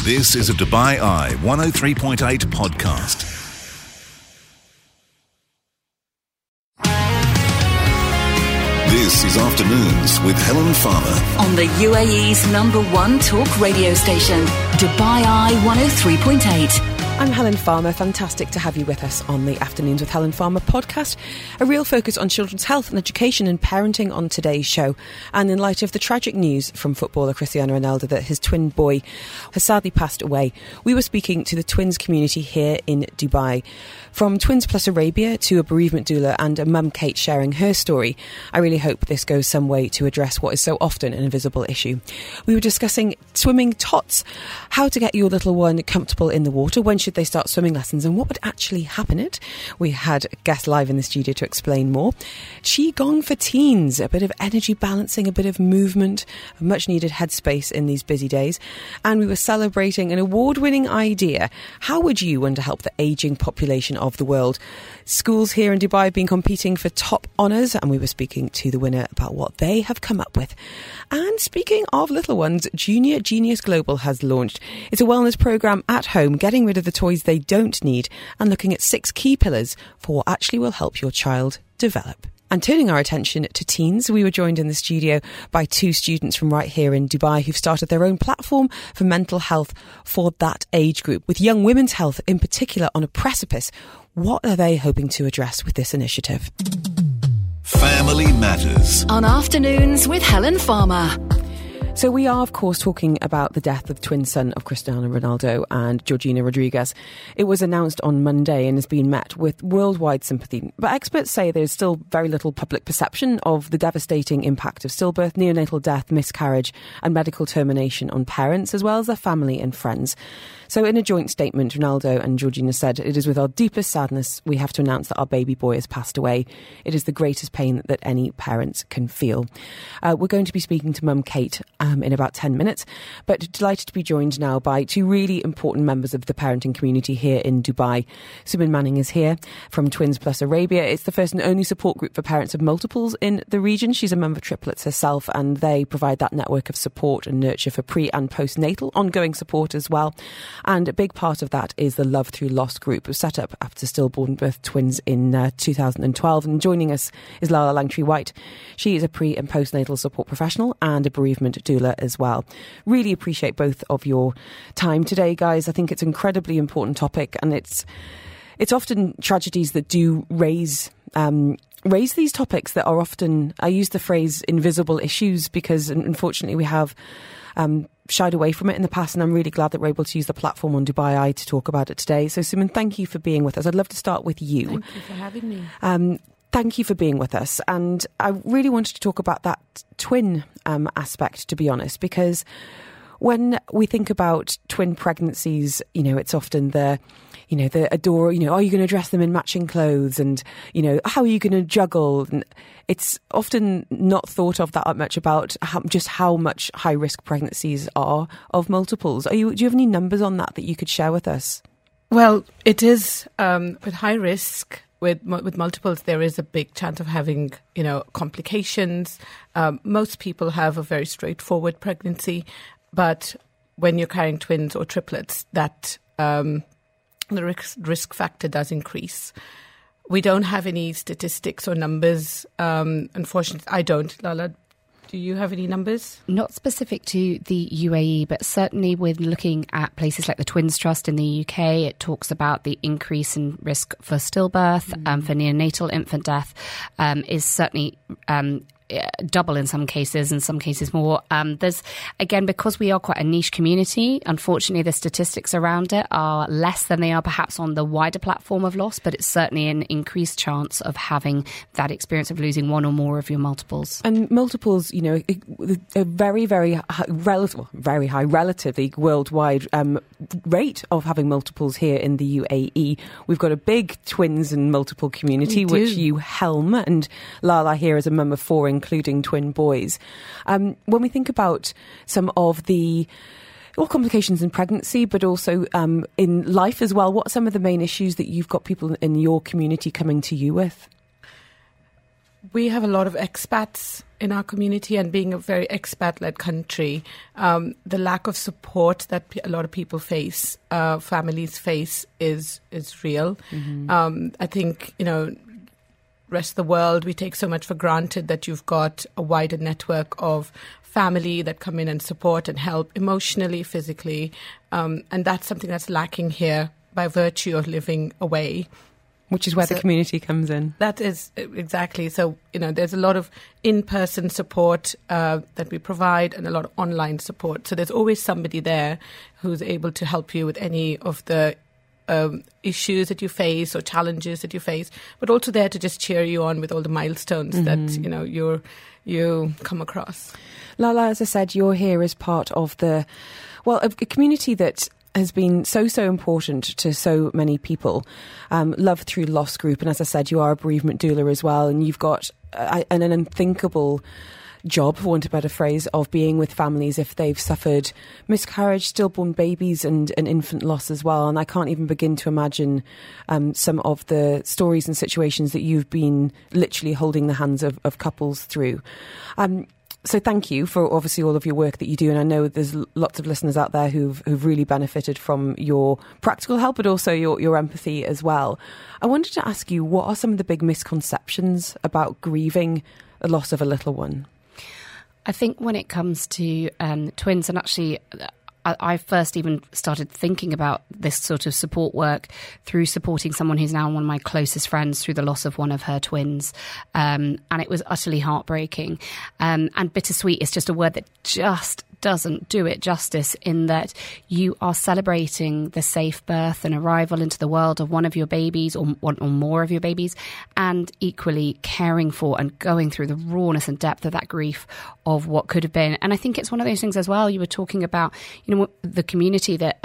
This is a Dubai Eye 103.8 podcast. This is Afternoons with Helen Farmer. On the UAE's #1 talk radio station, Dubai Eye 103.8. I'm Helen Farmer. Fantastic to have you with us on the Afternoons with Helen Farmer podcast. A real focus on children's health and education and parenting on today's show. And in light of the tragic news from footballer Cristiano Ronaldo that his twin boy has sadly passed away, we were speaking to the twins community here in Dubai. From Twins Plus Arabia to a bereavement doula and a mum Kate sharing her story, I really hope this goes some way to address what is so often an invisible issue. We were discussing swimming tots, how to get your little one comfortable in the water, when should they start swimming lessons and what would actually happen it. We had a guest live in the studio to explain more. Qigong for teens, a bit of energy balancing, a bit of movement, a much needed headspace in these busy days. And we were celebrating an award-winning idea. How would you want to help the ageing population of the world? Schools here in Dubai have been competing for top honours, and we were speaking to the winner about what they have come up with. And speaking of little ones, Junior Genius Global has launched. It's a wellness programme at home, getting rid of the toys they don't need and looking at 6 key pillars for what actually will help your child develop. And turning our attention to teens, we were joined in the studio by 2 students from right here in Dubai who've started their own platform for mental health for that age group, with young women's health in particular on a precipice. What are they hoping to address with this initiative? Family Matters. On Afternoons with Helen Farmer. So we are, of course, talking about the death of twin son of Cristiano Ronaldo and Georgina Rodriguez. It was announced on Monday and has been met with worldwide sympathy. But experts say there's still very little public perception of the devastating impact of stillbirth, neonatal death, miscarriage and medical termination on parents, as well as their family and friends. So in a joint statement, Ronaldo and Georgina said, "It is with our deepest sadness we have to announce that our baby boy has passed away. It is the greatest pain that any parents can feel." We're going to be speaking to Mum Kate in about 10 minutes, but delighted to be joined now by 2 really important members of the parenting community here in Dubai. Suman Manning is here from Twins Plus Arabia. It's the first and only support group for parents of multiples in the region. She's a mum of triplets herself, and they provide that network of support and nurture for pre- and postnatal, ongoing support as well. And a big part of that is the Love Through Loss group. It was set up after stillborn birth twins in 2012. And joining us is Lala Langtree-White. She is a pre- and postnatal support professional and a bereavement doula as well. Really appreciate both of your time today, guys. I think it's an incredibly important topic, and it's often tragedies that do raise these topics that are often, I use the phrase invisible issues, because unfortunately we have shied away from it in the past, and I'm really glad that we're able to use the platform on Dubai Eye to talk about it today. So Suman, thank you for being with us. I'd love to start with you. Thank you for having me. Thank you for being with us. And I really wanted to talk about that twin aspect, to be honest, because when we think about twin pregnancies, it's often the adore, are you going to dress them in matching clothes? And, how are you going to juggle? And it's often not thought of that much about how much high risk pregnancies are of multiples. Do you have any numbers on that you could share with us? Well, it is with high risk. With multiples, there is a big chance of having, complications. Most people have a very straightforward pregnancy, but when you're carrying twins or triplets, that the risk factor does increase. We don't have any statistics or numbers. Unfortunately, I don't. Lala, do you have any numbers? Not specific to the UAE, but certainly with looking at places like the Twins Trust in the UK, it talks about the increase in risk for stillbirth, for neonatal infant death, is certainly double in some cases more. There's, again, because we are quite a niche community, unfortunately the statistics around it are less than they are perhaps on the wider platform of loss, but it's certainly an increased chance of having that experience of losing one or more of your multiples. And multiples, a very, very high, relatively worldwide rate of having multiples here in the UAE. We've got a big twins and multiple community, which you helm, and Lala here is a mum of 4, including twin boys. When we think about some of the complications in pregnancy, but also in life as well, what are some of the main issues that you've got people in your community coming to you with? we have a lot of expats in our community, and being a very expat-led country, the lack of support that a lot of people face, families face, is real. I think, rest of the world, we take so much for granted that you've got a wider network of family that come in and support and help emotionally, physically, and that's something that's lacking here by virtue of living away. Which is where the community comes in. That is, exactly. So, there's a lot of in-person support that we provide, and a lot of online support. So there's always somebody there who's able to help you with any of the issues that you face or challenges that you face, but also there to just cheer you on with all the milestones that, you come across. Lala, as I said, you're here as part of a community that has been so important to so many people. Love Through Loss Group, and as I said, you are a bereavement doula as well, and you've got an unthinkable job, for want of a better phrase, of being with families if they've suffered miscarriage, stillborn babies and infant loss as well. And I can't even begin to imagine some of the stories and situations that you've been literally holding the hands of couples through. So thank you for obviously all of your work that you do, and I know there's lots of listeners out there who've really benefited from your practical help, but also your empathy as well. I wanted to ask you, what are some of the big misconceptions about grieving the loss of a little one? I think when it comes to twins, and actually I first even started thinking about this sort of support work through supporting someone who's now one of my closest friends through the loss of one of her twins. And it was utterly heartbreaking. And bittersweet is just a word that just doesn't do it justice, in that you are celebrating the safe birth and arrival into the world of one of your babies or one or more of your babies, and equally caring for and going through the rawness and depth of that grief of what could have been. And I think it's one of those things as well. You were talking about, the community that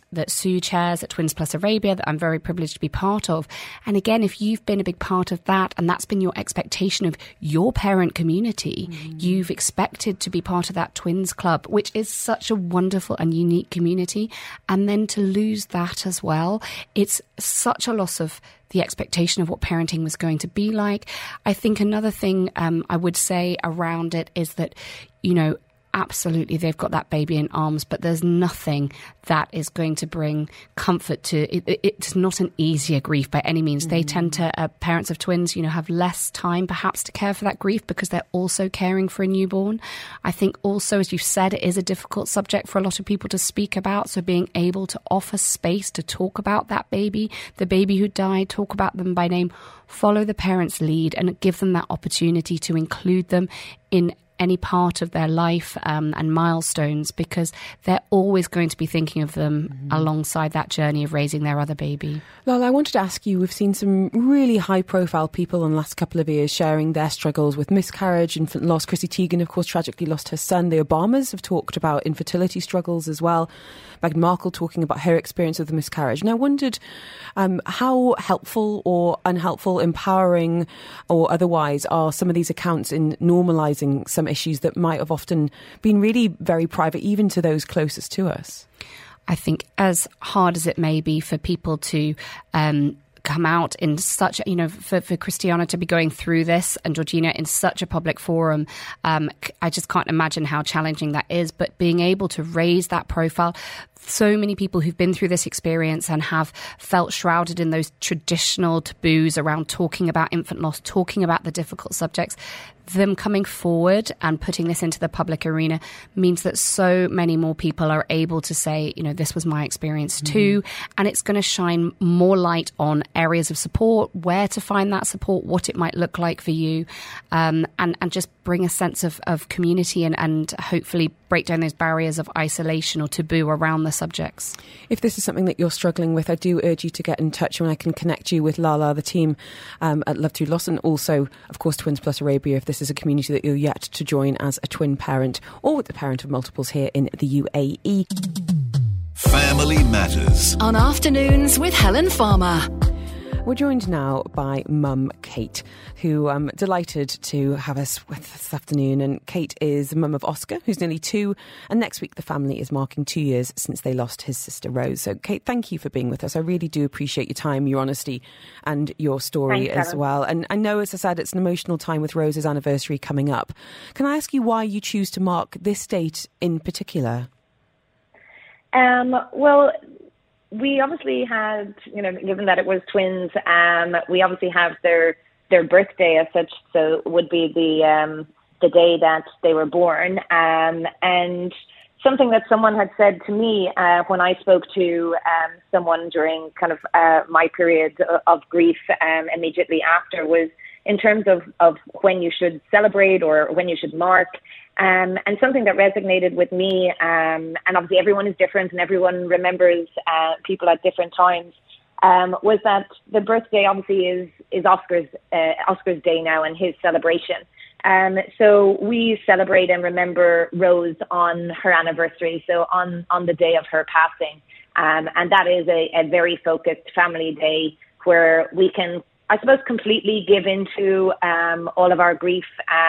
Sue chairs at Twins Plus Arabia, that I'm very privileged to be part of. And again, if you've been a big part of that, and that's been your expectation of your parent community, you've expected to be part of that Twins Club, which is such a wonderful and unique community. And then to lose that as well, it's such a loss of the expectation of what parenting was going to be like. I think another thing I would say around it is that, absolutely, they've got that baby in arms, but there's nothing that is going to bring comfort to it. It's not an easier grief by any means. They tend to, parents of twins, have less time perhaps to care for that grief because they're also caring for a newborn. I think also, as you've said, it is a difficult subject for a lot of people to speak about. So being able to offer space to talk about that baby, the baby who died, talk about them by name, follow the parents' lead and give them that opportunity to include them in any part of their life and milestones, because they're always going to be thinking of them alongside that journey of raising their other baby. Lala, I wanted to ask you, we've seen some really high-profile people in the last couple of years sharing their struggles with miscarriage, infant loss. Chrissy Teigen, of course, tragically lost her son. The Obamas have talked about infertility struggles as well. Meghan Markle talking about her experience with the miscarriage. And I wondered how helpful or unhelpful, empowering or otherwise, are some of these accounts in normalising some issues that might have often been really very private, even to those closest to us. I think as hard as it may be for people to come out in such, for Christiana to be going through this and Georgina in such a public forum, I just can't imagine how challenging that is. But being able to raise that profile, so many people who've been through this experience and have felt shrouded in those traditional taboos around talking about infant loss, talking about the difficult subjects, them coming forward and putting this into the public arena means that so many more people are able to say, this was my experience too. And it's going to shine more light on areas of support, where to find that support, what it might look like for you, and just bring a sense of community and hopefully break down those barriers of isolation or taboo around the subjects. If this is something that you're struggling with, I do urge you to get in touch, and I can connect you with Lala, the team at Love Through Loss, and also, of course, Twins Plus Arabia, if this is a community that you're yet to join as a twin parent or with the parent of multiples here in the UAE. Family Matters On Afternoons with Helen Farmer. We're joined now by Mum Kate, who I'm delighted to have us with this afternoon. And Kate is mum of Oscar, who's nearly 2, and next week the family is marking 2 years since they lost his sister Rose. So Kate, thank you for being with us. I really do appreciate your time, your honesty and your story. Thanks, as well. And I know, as I said, it's an emotional time with Rose's anniversary coming up. Can I ask you why you choose to mark this date in particular? Well, we obviously had, given that it was twins, we obviously have their birthday as such, so it would be the day that they were born. And something that someone had said to me when I spoke to someone during kind of my period of grief immediately after was in terms of when you should celebrate or when you should mark. And something that resonated with me, and obviously everyone is different and everyone remembers people at different times, was that the birthday obviously is Oscar's day now and his celebration. So we celebrate and remember Rose on her anniversary, so on the day of her passing. And that is a very focused family day where we can, I suppose, completely give into all of our grief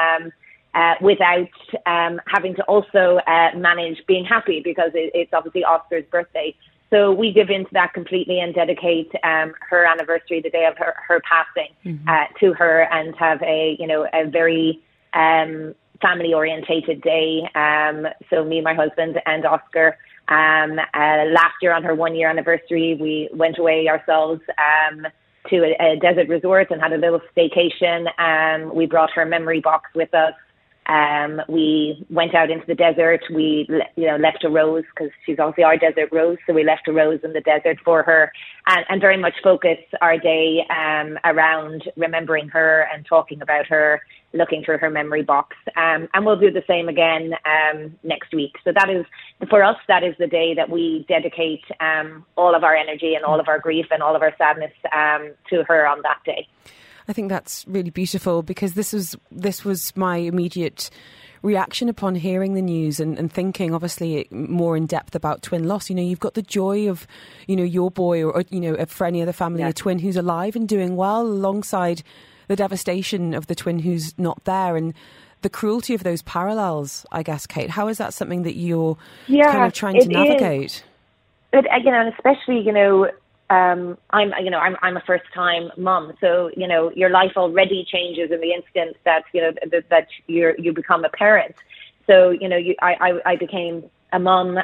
without having to also manage being happy, because it's obviously Oscar's birthday. So we give into that completely and dedicate her anniversary, the day of her passing, to her, and have a very family orientated day. So me, my husband and Oscar, last year on her 1-year anniversary, we went away ourselves to a desert resort and had a little staycation. We brought her memory box with us. We went out into the desert. We, left a rose, because she's obviously our desert rose. So we left a rose in the desert for her, and very much focus our day around remembering her and talking about her, looking through her memory box. And we'll do the same again next week. So that is, for us, that is the day that we dedicate all of our energy and all of our grief and all of our sadness to her on that day. I think that's really beautiful, because this was my immediate reaction upon hearing the news and thinking, obviously, more in depth about twin loss. You've got the joy of, your boy or for any other family, a twin who's alive and doing well, alongside the devastation of the twin who's not there, and the cruelty of those parallels, I guess, Kate. How is that something that you're kind of trying to navigate? And especially, I'm a first time mum, so your life already changes in the instant that that you become a parent. So I became a mum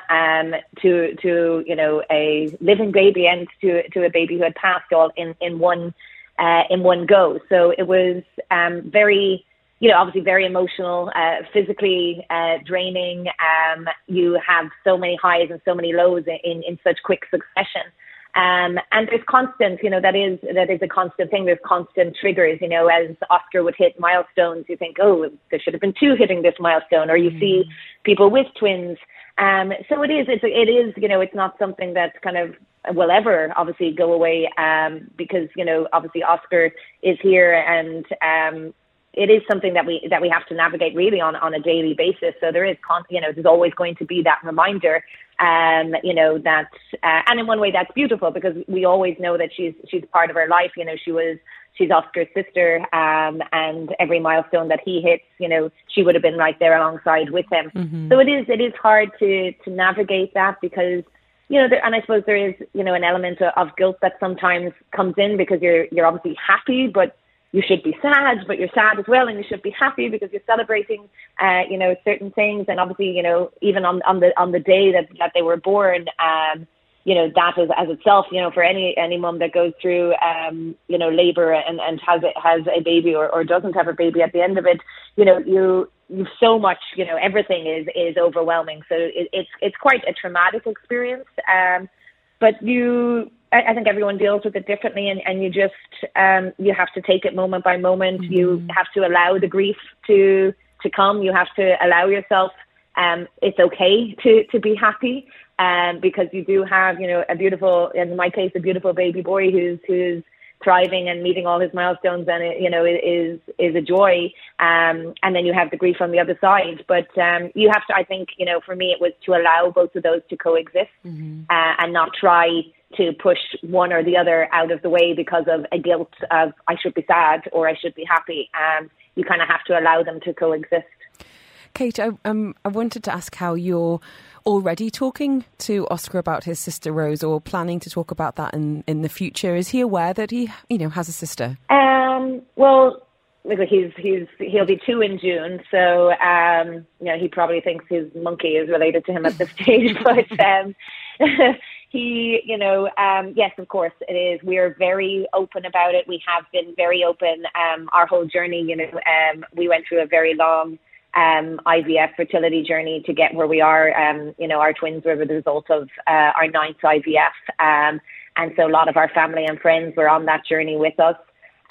to a living baby and to a baby who had passed, all in one go. So it was very, obviously very emotional, physically draining. You have so many highs and so many lows in such quick succession. And there's constant, that is a constant thing. There's constant triggers, as Oscar would hit milestones, you think, oh, there should have been 2 hitting this milestone, or you see people with twins. So it is, it's not something that kind of will ever obviously go away, because, obviously Oscar is here, and it is something that we have to navigate really on a daily basis. So there is, there's always going to be that reminder, that, and in one way that's beautiful, because we always know that she's part of our life. She's Oscar's sister, and every milestone that he hits, she would have been right there alongside with him. Mm-hmm. So it is hard to navigate that, because, and I suppose there is, an element of guilt that sometimes comes in, because you're obviously happy, but you should be sad, but you're sad as well, and you should be happy because you're celebrating, certain things. And obviously, even on the day that they were born, that is as itself, for any mum that goes through, labor and has a baby or doesn't have a baby at the end of it, you've so much, everything is overwhelming. So it's quite a traumatic experience. But I think everyone deals with it differently, and you just, you have to take it moment by moment. Mm-hmm. You have to allow the grief to come. You have to allow yourself, it's okay to be happy, because you do have, a beautiful, in my case, a beautiful baby boy who's thriving and meeting all his milestones, and it, you know, is a joy. And then you have the grief on the other side. But you have to, I think, you know, for me, it was to allow both of those to coexist, and not try to push one or the other out of the way because of a guilt of I should be sad or I should be happy. You kind of have to allow them to coexist. Kate, I wanted to ask how you're already talking to Oscar about his sister Rose, or planning to talk about that in the future. Is he aware that he, you know, has a sister? Well, he'll be 2 in June, so you know, he probably thinks his monkey is related to him at this stage. But he, you know, yes, of course it is. We are very open about it. We have been very open. Our whole journey, you know, we went through a very long IVF fertility journey to get where we are. You know, our twins were the result of our 9th IVF. And so a lot of our family and friends were on that journey with us.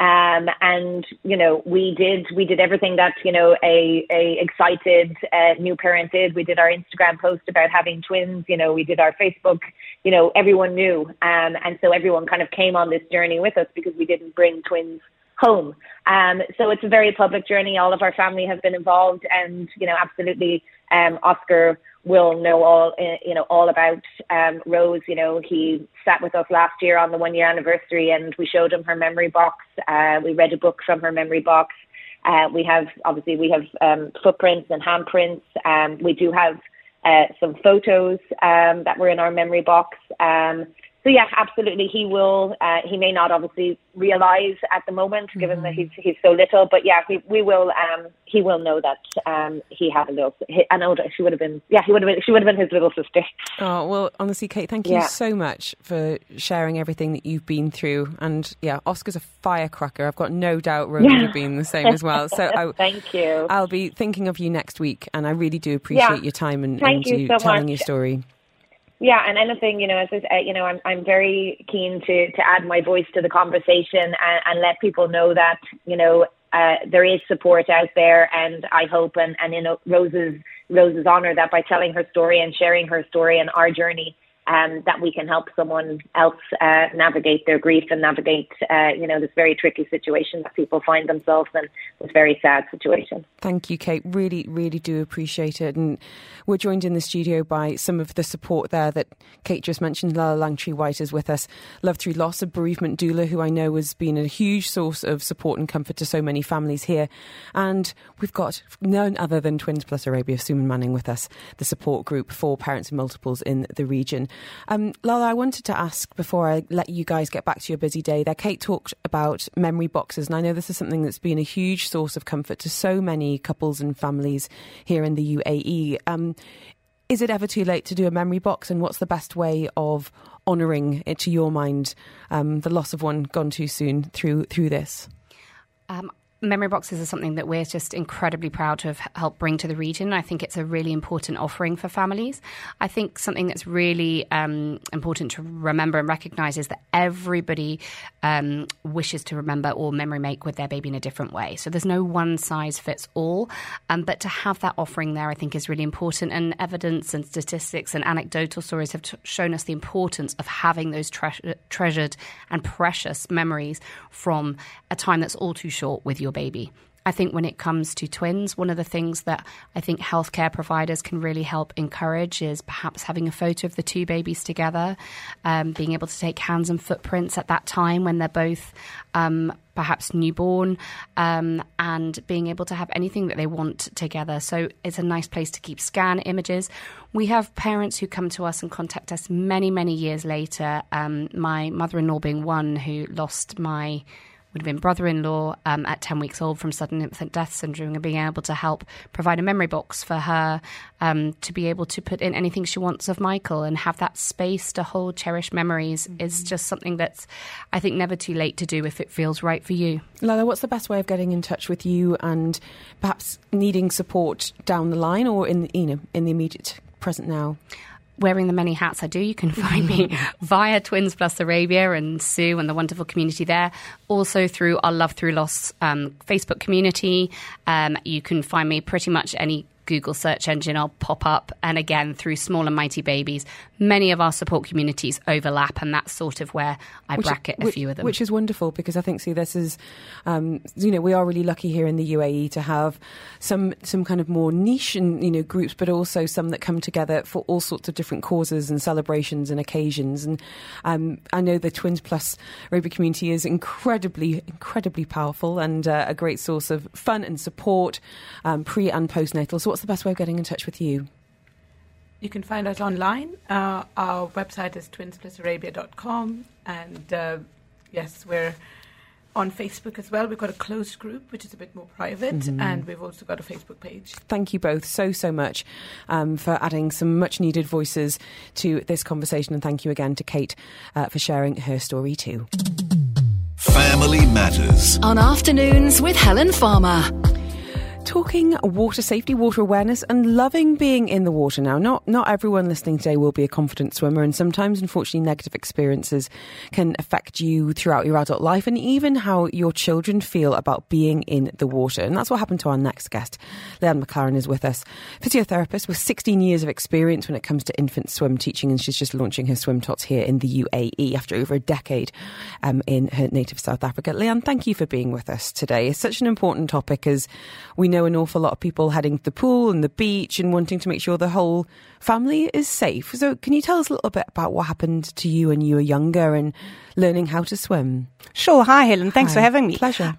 And, you know, we did everything that, you know, a excited new parent did. We did our Instagram post about having twins. You know, we did our Facebook, you know, everyone knew. And so everyone kind of came on this journey with us because we didn't bring twins home. So it's a very public journey. All of our family have been involved, and, you know, absolutely, Oscar will know all about Rose. You know, he sat with us last year on the 1-year anniversary, and we showed him her memory box. We read a book from her memory box. We have footprints and handprints. We do have some photos that were in our memory box. So yeah, absolutely, he will. He may not obviously realize at the moment, given that he's so little. But yeah, we will. He will know that he had a little. I know that she would have been. Yeah, she would have been his little sister. Oh well, honestly, Kate, thank you so much for sharing everything that you've been through. And yeah, Oscar's a firecracker. I've got no doubt Rose would have been the same as well. So thank you. I'll be thinking of you next week, and I really do appreciate your time and you so telling much. your story. Yeah, and anything, you know, as I say, you know, I'm very keen to add my voice to the conversation and let people know that, you know, there is support out there, and I hope and in Rose's honour that by telling her story and sharing her story and our journey, that we can help someone else navigate their grief and navigate, you know, this very tricky situation that people find themselves in, this very sad situation. Thank you, Kate. Really, really do appreciate it. And we're joined in the studio by some of the support there that Kate just mentioned. Lala Langtree-White is with us. Love Through Loss, a bereavement doula who I know has been a huge source of support and comfort to so many families here. And we've got none other than Twins Plus Arabia, Suman Manning, with us, the support group for parents of multiples in the region. Lala, I wanted to ask, before I let you guys get back to your busy day there, Kate talked about memory boxes, and I know this is something that's been a huge source of comfort to so many couples and families here in the UAE. Is it ever too late to do a memory box, and what's the best way of honouring it, to your mind, the loss of one gone too soon through this? Memory boxes are something that we're just incredibly proud to have helped bring to the region. I think it's a really important offering for families. I think something that's really important to remember and recognise is that everybody wishes to remember or memory make with their baby in a different way. So there's no one size fits all. But to have that offering there, I think, is really important. And evidence and statistics and anecdotal stories have shown us the importance of having those treasured and precious memories from a time that's all too short with your baby. I think when it comes to twins, one of the things that I think healthcare providers can really help encourage is perhaps having a photo of the two babies together, being able to take hands and footprints at that time when they're both perhaps newborn, and being able to have anything that they want together. So it's a nice place to keep scan images. We have parents who come to us and contact us many, many years later, my mother-in-law being one, who lost would have been brother-in-law at 10 weeks old from sudden infant death syndrome, and being able to help provide a memory box for her to be able to put in anything she wants of Michael and have that space to hold cherished memories is just something that's, I think, never too late to do if it feels right for you. Lala, what's the best way of getting in touch with you and perhaps needing support down the line or in the immediate present now? Wearing the many hats I do, you can find me via Twins Plus Arabia and Sue and the wonderful community there. Also through our Love Through Loss Facebook community. You can find me pretty much any Google search engine, I'll pop up. And again, through Small and Mighty Babies, many of our support communities overlap, and that's sort of where I bracket a few of them. Which is wonderful, because I think, this is, we are really lucky here in the UAE to have some kind of more niche and, groups, but also some that come together for all sorts of different causes and celebrations and occasions. And I know the Twins Plus Arabia community is incredibly, incredibly powerful and a great source of fun and support, pre and postnatal. So what's the best way of getting in touch with you? You can find us online. Our website is twinsplusarabia.com. And yes, we're on Facebook as well. We've got a closed group, which is a bit more private. And we've also got a Facebook page. Thank you both so much for adding some much needed voices to this conversation. And thank you again to Kate for sharing her story too. Family Matters on Afternoons with Helen Farmer. Talking water safety, water awareness and loving being in the water now. Not everyone listening today will be a confident swimmer, and sometimes, unfortunately, negative experiences can affect you throughout your adult life and even how your children feel about being in the water. And that's what happened to our next guest. Leanne McLaren is with us, physiotherapist with 16 years of experience when it comes to infant swim teaching, and she's just launching her swim tots here in the UAE after over a decade in her native South Africa. Leanne, thank you for being with us today. It's such an important topic, as we know an awful lot of people heading to the pool and the beach and wanting to make sure the whole family is safe. So can you tell us a little bit about what happened to you when you were younger and learning how to swim? Sure. Hi, Helen. Thanks for having me. Pleasure.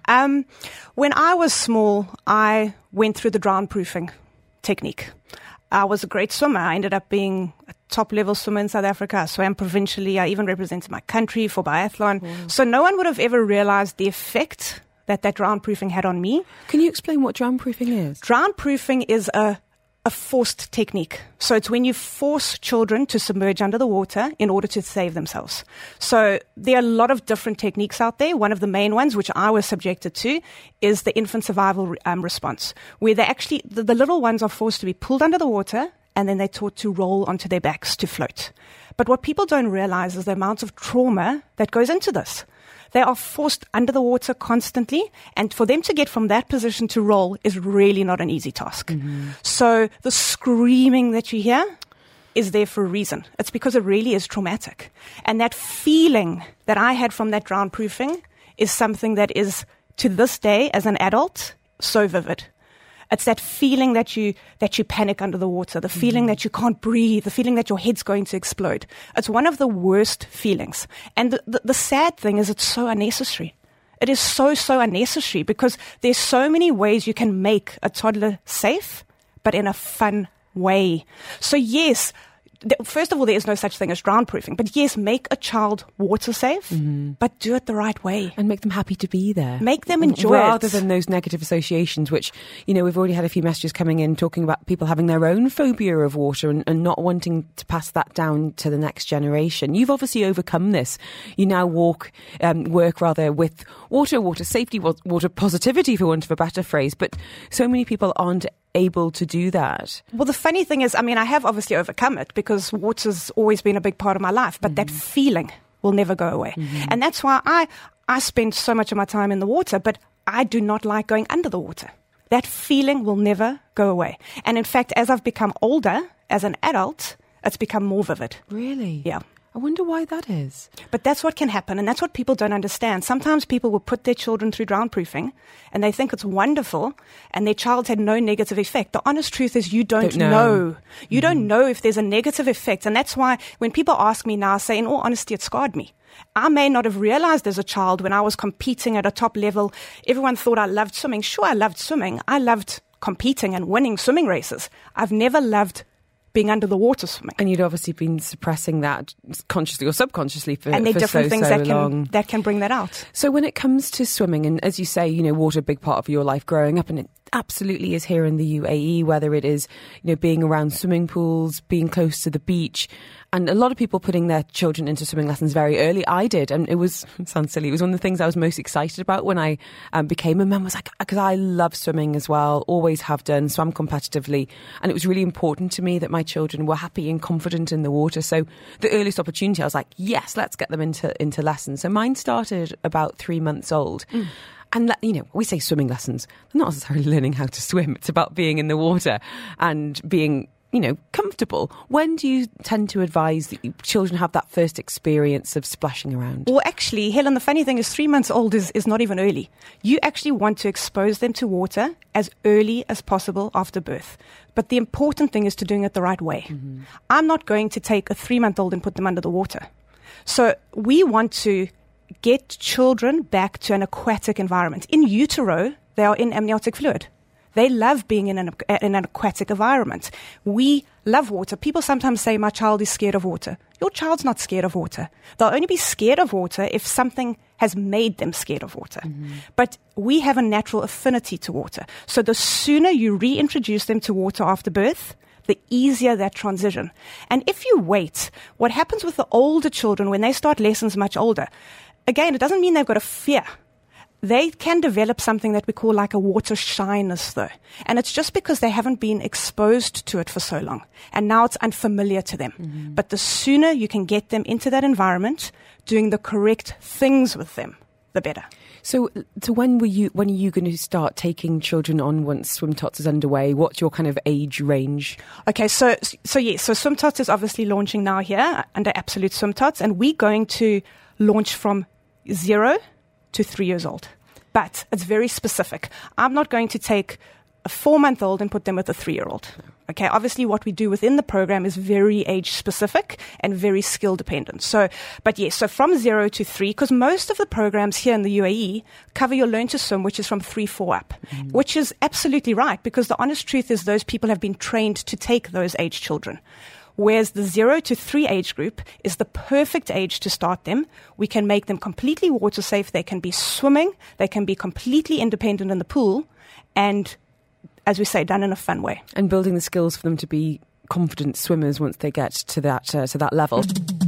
When I was small, I went through the drown proofing technique. I was a great swimmer. I ended up being a top-level swimmer in South Africa. I swam provincially. I even represented my country for biathlon. Wow. So no one would have ever realized the effect that drown proofing had on me. Can you explain what drown proofing is? Drown proofing is a forced technique. So it's when you force children to submerge under the water in order to save themselves. So there are a lot of different techniques out there. One of the main ones, which I was subjected to, is the infant survival response, where they actually, the little ones are forced to be pulled under the water and then they're taught to roll onto their backs to float. But what people don't realize is the amount of trauma that goes into this. They are forced under the water constantly, and for them to get from that position to roll is really not an easy task. Mm-hmm. So the screaming that you hear is there for a reason. It's because it really is traumatic. And that feeling that I had from that drown proofing is something that is, to this day, as an adult, so vivid. It's that feeling that you panic under the water, the feeling that you can't breathe, the feeling that your head's going to explode. It's one of the worst feelings. And the sad thing is it's so unnecessary. It is so unnecessary, because there's so many ways you can make a toddler safe, but in a fun way. So yes, first of all, there is no such thing as drown proofing. But yes, make a child water safe, but do it the right way. And make them happy to be there. Make them enjoy it. Rather than those negative associations, which, we've already had a few messages coming in talking about people having their own phobia of water and not wanting to pass that down to the next generation. You've obviously overcome this. You now work with water safety, water positivity, for want of a better phrase. But so many people aren't able to do that. Well, the funny thing is, I have obviously overcome it, because water's always been a big part of my life, but that feeling will never go away. And that's why I spend so much of my time in the water, but I do not like going under the water. That feeling will never go away. And in fact, as I've become older, as an adult, it's become more vivid. Really? Yeah. I wonder why that is. But that's what can happen, and that's what people don't understand. Sometimes people will put their children through drown proofing, and they think it's wonderful, and their child had no negative effect. The honest truth is you don't know. You don't know if there's a negative effect, and that's why when people ask me now, I say, in all honesty, it scarred me. I may not have realized as a child, when I was competing at a top level, everyone thought I loved swimming. Sure, I loved swimming. I loved competing and winning swimming races. I've never loved being under the water swimming. And you'd obviously been suppressing that consciously or subconsciously for and there are different things long. that can bring that out. So when it comes to swimming, and as you say, water a big part of your life growing up, and it absolutely is here in the UAE, whether it is, being around swimming pools, being close to the beach, and a lot of people putting their children into swimming lessons very early. I did, and it sounds silly, it was one of the things I was most excited about when I became a mum, was like, because I love swimming as well, always have done, swam competitively, and it was really important to me that my children were happy and confident in the water. So the earliest opportunity, I was like, yes, let's get them into lessons. So mine started about 3 months old. And, we say swimming lessons. They're not necessarily learning how to swim. It's about being in the water and being, comfortable. When do you tend to advise that children have that first experience of splashing around? Well, actually, Helen, the funny thing is 3 months old is not even early. You actually want to expose them to water as early as possible after birth. But the important thing is to doing it the right way. Mm-hmm. I'm not going to take a 3-month-old and put them under the water. So we want to get children back to an aquatic environment. In utero, they are in amniotic fluid. They love being in an aquatic environment. We love water. People sometimes say, my child is scared of water. Your child's not scared of water. They'll only be scared of water if something has made them scared of water. Mm-hmm. But we have a natural affinity to water. So the sooner you reintroduce them to water after birth, the easier that transition. And if you wait, what happens with the older children when they start lessons much older, again, it doesn't mean they've got a fear. They can develop something that we call like a water shyness, though. And it's just because they haven't been exposed to it for so long. And now it's unfamiliar to them. Mm-hmm. But the sooner you can get them into that environment, doing the correct things with them, the better. So when are you going to start taking children on once Swim Tots is underway? What's your kind of age range? Okay, so Swim Tots is obviously launching now here under Absolute Swim Tots, and we're going to launch from 0 to 3 years old. But it's very specific. I'm not going to take a 4-month-old and put them with a 3-year-old. Okay, obviously what we do within the program is very age specific and very skill dependent. So from 0 to 3, because most of the programs here in the UAE cover your learn to swim, which is from 3-4 up, which is absolutely right, because the honest truth is those people have been trained to take those age children. Whereas the 0 to 3 age group is the perfect age to start them. We can make them completely water safe. They can be swimming. They can be completely independent in the pool. And as we say, done in a fun way. And building the skills for them to be confident swimmers once they get to that level.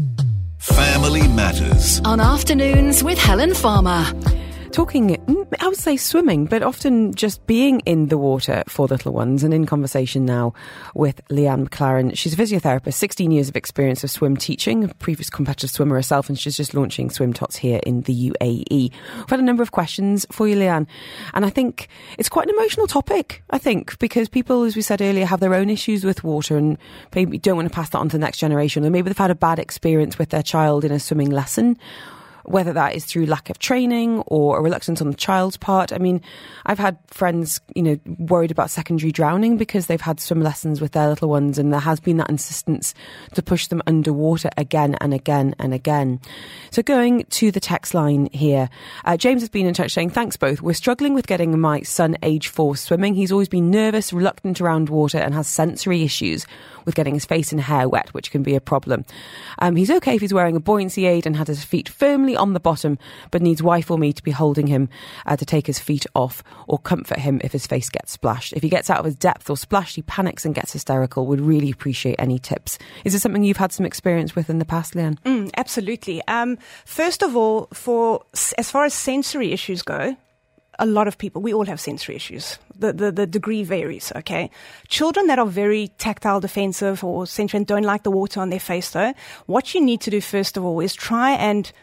Family Matters. On Afternoons with Helen Farmer. Talking, I would say swimming, but often just being in the water for little ones. And in conversation now with Leanne McLaren. She's a physiotherapist, 16 years of experience of swim teaching, a previous competitive swimmer herself, and she's just launching Swim Tots here in the UAE. We've had a number of questions for you, Leanne, and I think it's quite an emotional topic, because people, as we said earlier, have their own issues with water and maybe don't want to pass that on to the next generation, or maybe they've had a bad experience with their child in a swimming lesson, whether that is through lack of training or a reluctance on the child's part. I mean, I've had friends, worried about secondary drowning because they've had swim lessons with their little ones, and there has been that insistence to push them underwater again and again and again. So going to the text line here, James has been in touch saying, thanks both. We're struggling with getting my son age 4 swimming. He's always been nervous, reluctant around water, and has sensory issues with getting his face and hair wet, which can be a problem. He's okay if he's wearing a buoyancy aid and has his feet firmly on the bottom, but needs wife or me to be holding him to take his feet off or comfort him if his face gets splashed. If he gets out of his depth or splashed, he panics and gets hysterical. Would really appreciate any tips. Is this something you've had some experience with in the past, Leanne? Absolutely. First of all, as far as sensory issues go, a lot of people, we all have sensory issues. The degree varies, okay? Children that are very tactile defensive or sensory and don't like the water on their face, though, what you need to do first of all is try and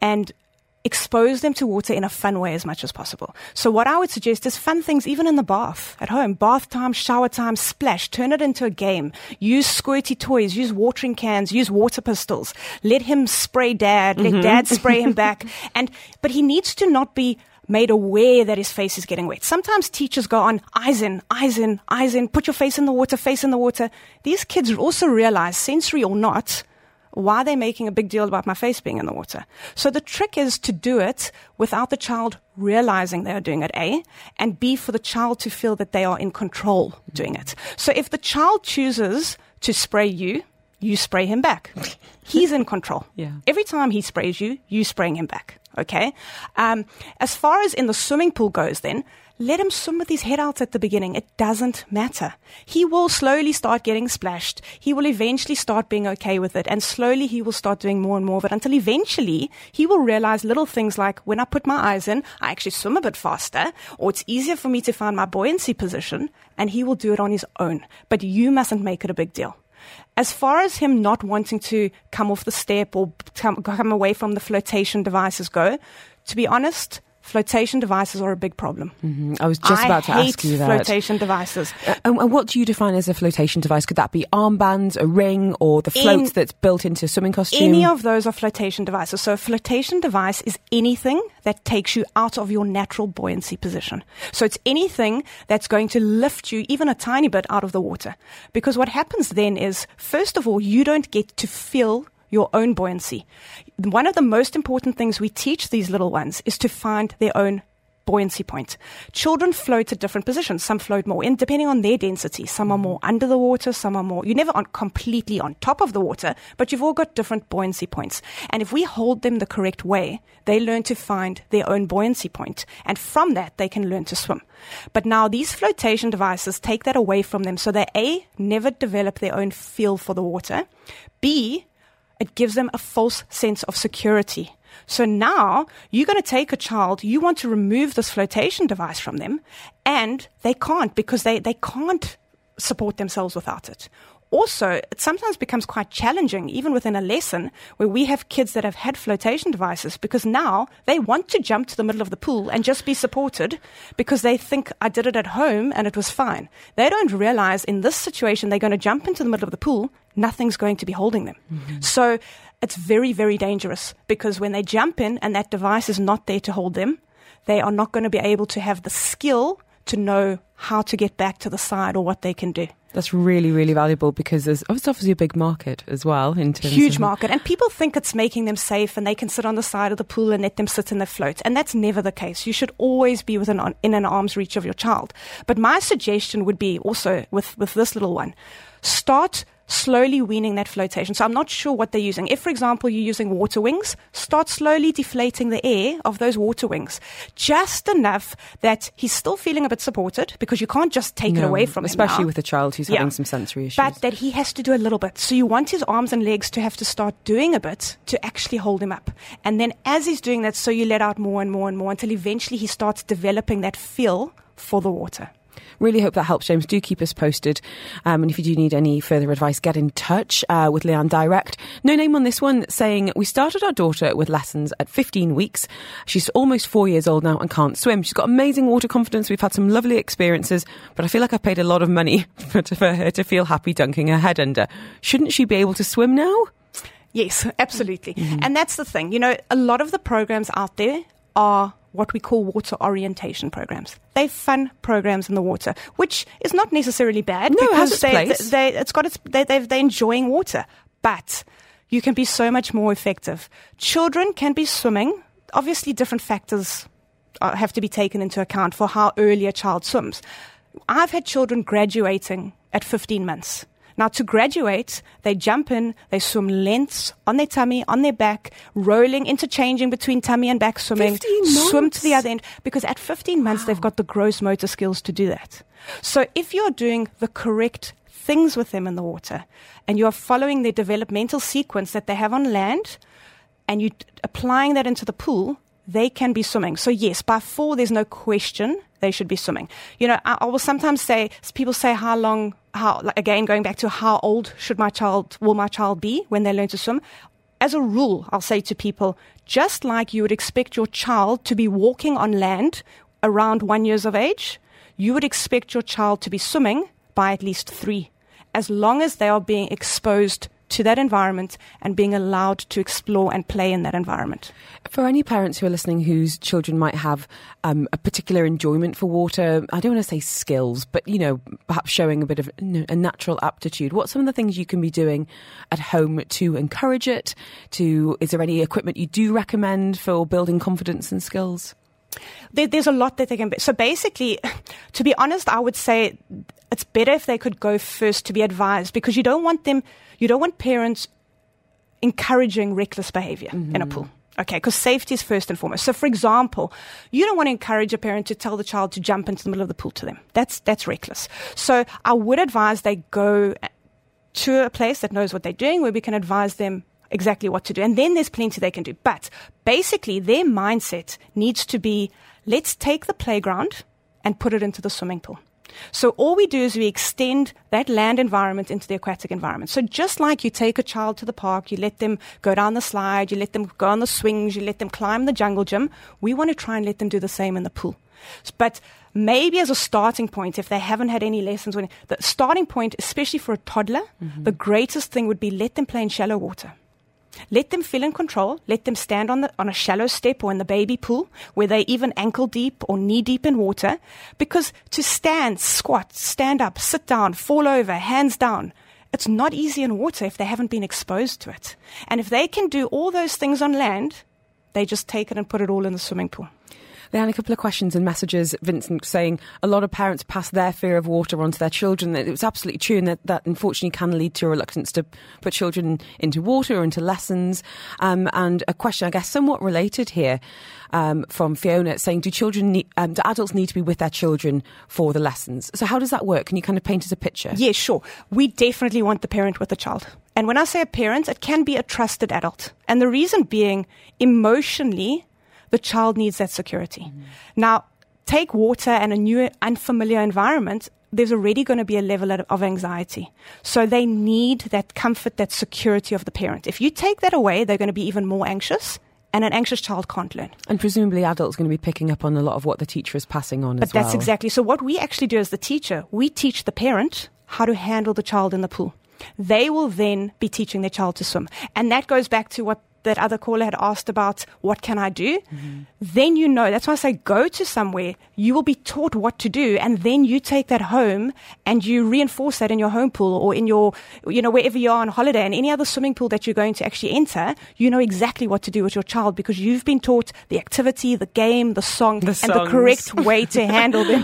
expose them to water in a fun way as much as possible. So what I would suggest is fun things even in the bath, at home. Bath time, shower time, splash. Turn it into a game. Use squirty toys. Use watering cans. Use water pistols. Let him spray dad. Let dad spray him back. But he needs to not be made aware that his face is getting wet. Sometimes teachers go on, eyes in, put your face in the water. These kids also realize, sensory or not, why they're making a big deal about my face being in the water. So the trick is to do it without the child realizing they are doing it, A, and B, for the child to feel that they are in control doing it. So if the child chooses to spray you, you spray him back. He's in control. Yeah. Every time he sprays you, you spraying him back. Okay. As far as in the swimming pool goes, then let him swim with his head out at the beginning. It doesn't matter. He will slowly start getting splashed. He will eventually start being okay with it, and slowly he will start doing more and more of it until eventually he will realize little things like, when I put my eyes in, I actually swim a bit faster, or it's easier for me to find my buoyancy position, and he will do it on his own. But you mustn't make it a big deal. As far as him not wanting to come off the step or come away from the flotation devices go, to be honest, flotation devices are a big problem. I was just about to ask you that. I hate flotation devices. And what do you define as a flotation device? Could that be armbands, a ring, or the floats that's built into a swimming costume? Any of those are flotation devices. So a flotation device is anything that takes you out of your natural buoyancy position. So it's anything that's going to lift you even a tiny bit out of the water. Because what happens then is, first of all, you don't get to feel your own buoyancy. One of the most important things we teach these little ones is to find their own buoyancy point. Children float at different positions. Some float more in, depending on their density. Some are more under the water, some are more, you're never completely on top of the water, but you've all got different buoyancy points. And if we hold them the correct way, they learn to find their own buoyancy point. And from that, they can learn to swim. But now these flotation devices take that away from them. So they, A, never develop their own feel for the water. B, it gives them a false sense of security. So now you're going to take a child, you want to remove this flotation device from them, and they can't, because they can't support themselves without it. Also, it sometimes becomes quite challenging, even within a lesson, where we have kids that have had flotation devices, because now they want to jump to the middle of the pool and just be supported because they think, I did it at home and it was fine. They don't realize in this situation they're going to jump into the middle of the pool, nothing's going to be holding them. So it's very, very dangerous, because when they jump in and that device is not there to hold them, they are not going to be able to have the skill to know how to get back to the side or what they can do. That's really, really valuable, because there's obviously a big market as well. In terms Huge market. And people think it's making them safe and they can sit on the side of the pool and let them sit in their float. And that's never the case. You should always be in an arm's reach of your child. But my suggestion would be also with this little one, start slowly weaning that flotation. So I'm not sure what they're using. If, for example, you're using water wings, start slowly deflating the air of those water wings, just enough that he's still feeling a bit supported, because you can't just take it away from him, especially now. With a child who's having some sensory issues. But that he has to do a little bit. So you want his arms and legs to have to start doing a bit to actually hold him up. And then as he's doing that, so you let out more and more and more until eventually he starts developing that feel for the water. Really hope that helps, James. Do keep us posted. And if you do need any further advice, get in touch with Leanne direct. No name on this one, saying, we started our daughter with lessons at 15 weeks. She's almost 4 years old now and can't swim. She's got amazing water confidence. We've had some lovely experiences, but I feel like I've paid a lot of money for her to feel happy dunking her head under. Shouldn't she be able to swim now? Yes, absolutely. And that's the thing. You know, a lot of the programs out there are what we call water orientation programs. They're fun programs in the water, which is not necessarily bad, no, because they're they're enjoying water. But you can be so much more effective. Children can be swimming. Obviously, different factors have to be taken into account for how early a child swims. I've had children graduating at 15 months. Now, to graduate, they jump in, they swim lengths on their tummy, on their back, rolling, interchanging between tummy and back swimming, swim to the other end, because at 15 months, they've got the gross motor skills to do that. So if you're doing the correct things with them in the water, and you're following their developmental sequence that they have on land, and you're applying that into the pool, they can be swimming. So yes, by 4, there's no question they should be swimming. You know, I will sometimes say, people say again, going back to how old will my child be when they learn to swim? As a rule, I'll say to people, just like you would expect your child to be walking on land around 1 year of age, you would expect your child to be swimming by at least 3, as long as they are being exposed to that environment and being allowed to explore and play in that environment. For any parents who are listening whose children might have a particular enjoyment for water, I don't want to say skills, but, you know, perhaps showing a bit of a natural aptitude, what's some of the things you can be doing at home to encourage it? Is there any equipment you do recommend for building confidence and skills? There's a lot that they can be. So basically, to be honest, I would say it's better if they could go first to be advised, because you don't want parents encouraging reckless behavior in a pool. Okay, because safety is first and foremost. So, for example, you don't want to encourage a parent to tell the child to jump into the middle of the pool to them. That's reckless. So I would advise they go to a place that knows what they're doing, where we can advise them exactly what to do. And then there's plenty they can do. But basically, their mindset needs to be, let's take the playground and put it into the swimming pool. So all we do is we extend that land environment into the aquatic environment. So just like you take a child to the park, you let them go down the slide, you let them go on the swings, you let them climb the jungle gym, we want to try and let them do the same in the pool. But maybe as a starting point, if they haven't had any lessons, the starting point, especially for a toddler, the greatest thing would be let them play in shallow water. Let them feel in control. Let them stand on a shallow step or in the baby pool where they're even ankle deep or knee deep in water. Because to stand, squat, stand up, sit down, fall over, hands down, it's not easy in water if they haven't been exposed to it. And if they can do all those things on land, they just take it and put it all in the swimming pool. Leanne, a couple of questions and messages. Vincent saying a lot of parents pass their fear of water onto their children. It was absolutely true, and that unfortunately can lead to a reluctance to put children into water or into lessons. And a question, I guess, somewhat related here from Fiona saying, do adults need to be with their children for the lessons? So how does that work? Can you kind of paint us a picture? Yeah, sure. We definitely want the parent with the child. And when I say a parent, it can be a trusted adult. And the reason being, emotionally, the child needs that security. Now, take water and a new, unfamiliar environment, there's already going to be a level of anxiety. So they need that comfort, that security of the parent. If you take that away, they're going to be even more anxious, and an anxious child can't learn. And presumably adults are going to be picking up on a lot of what the teacher is passing on as well. But that's exactly. So what we actually do as the teacher, we teach the parent how to handle the child in the pool. They will then be teaching their child to swim. And that goes back to what that other caller had asked about, what can I do? Then you know, that's why I say go to somewhere, you will be taught what to do, and then you take that home and you reinforce that in your home pool or in your, wherever you are on holiday, and any other swimming pool that you're going to actually enter, you know exactly what to do with your child because you've been taught the activity, the game, the song, and the correct way to handle them.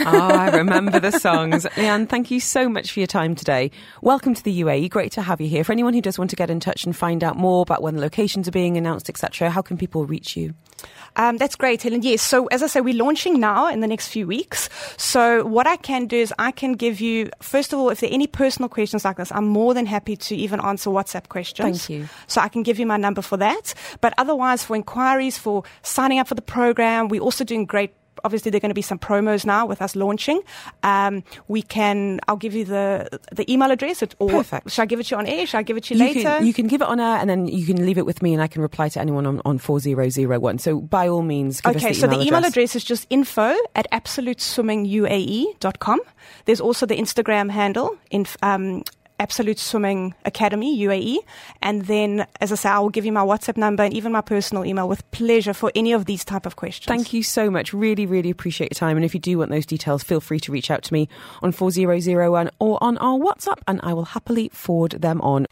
I remember the songs. Leanne, thank you so much for your time today. Welcome to the UAE. Great to have you here. For anyone who does want to get in touch and find out more about when the location are being announced, etc., how can people reach you? That's great, Helen. Yes, so as I say, we're launching now in the next few weeks. So what I can do is I can give you, first of all, if there are any personal questions like this, I'm more than happy to even answer WhatsApp questions. Thank you. So I can give you my number for that. But otherwise, for inquiries, for signing up for the program, we're also doing great. Obviously, there are going to be some promos now with us launching. I'll give you the email address. Perfect. Shall I give it to you on air? Shall I give it to you later? You can give it on air and then you can leave it with me and I can reply to anyone on 4001. So by all means, give us the email address. Okay, so the email address is just info@absoluteswimminguae.com. There's also the Instagram handle, Absolute Swimming Academy, UAE. And then, as I say, I will give you my WhatsApp number and even my personal email with pleasure for any of these type of questions. Thank you so much. Really, really appreciate your time. And if you do want those details, feel free to reach out to me on 4001 or on our WhatsApp and I will happily forward them on.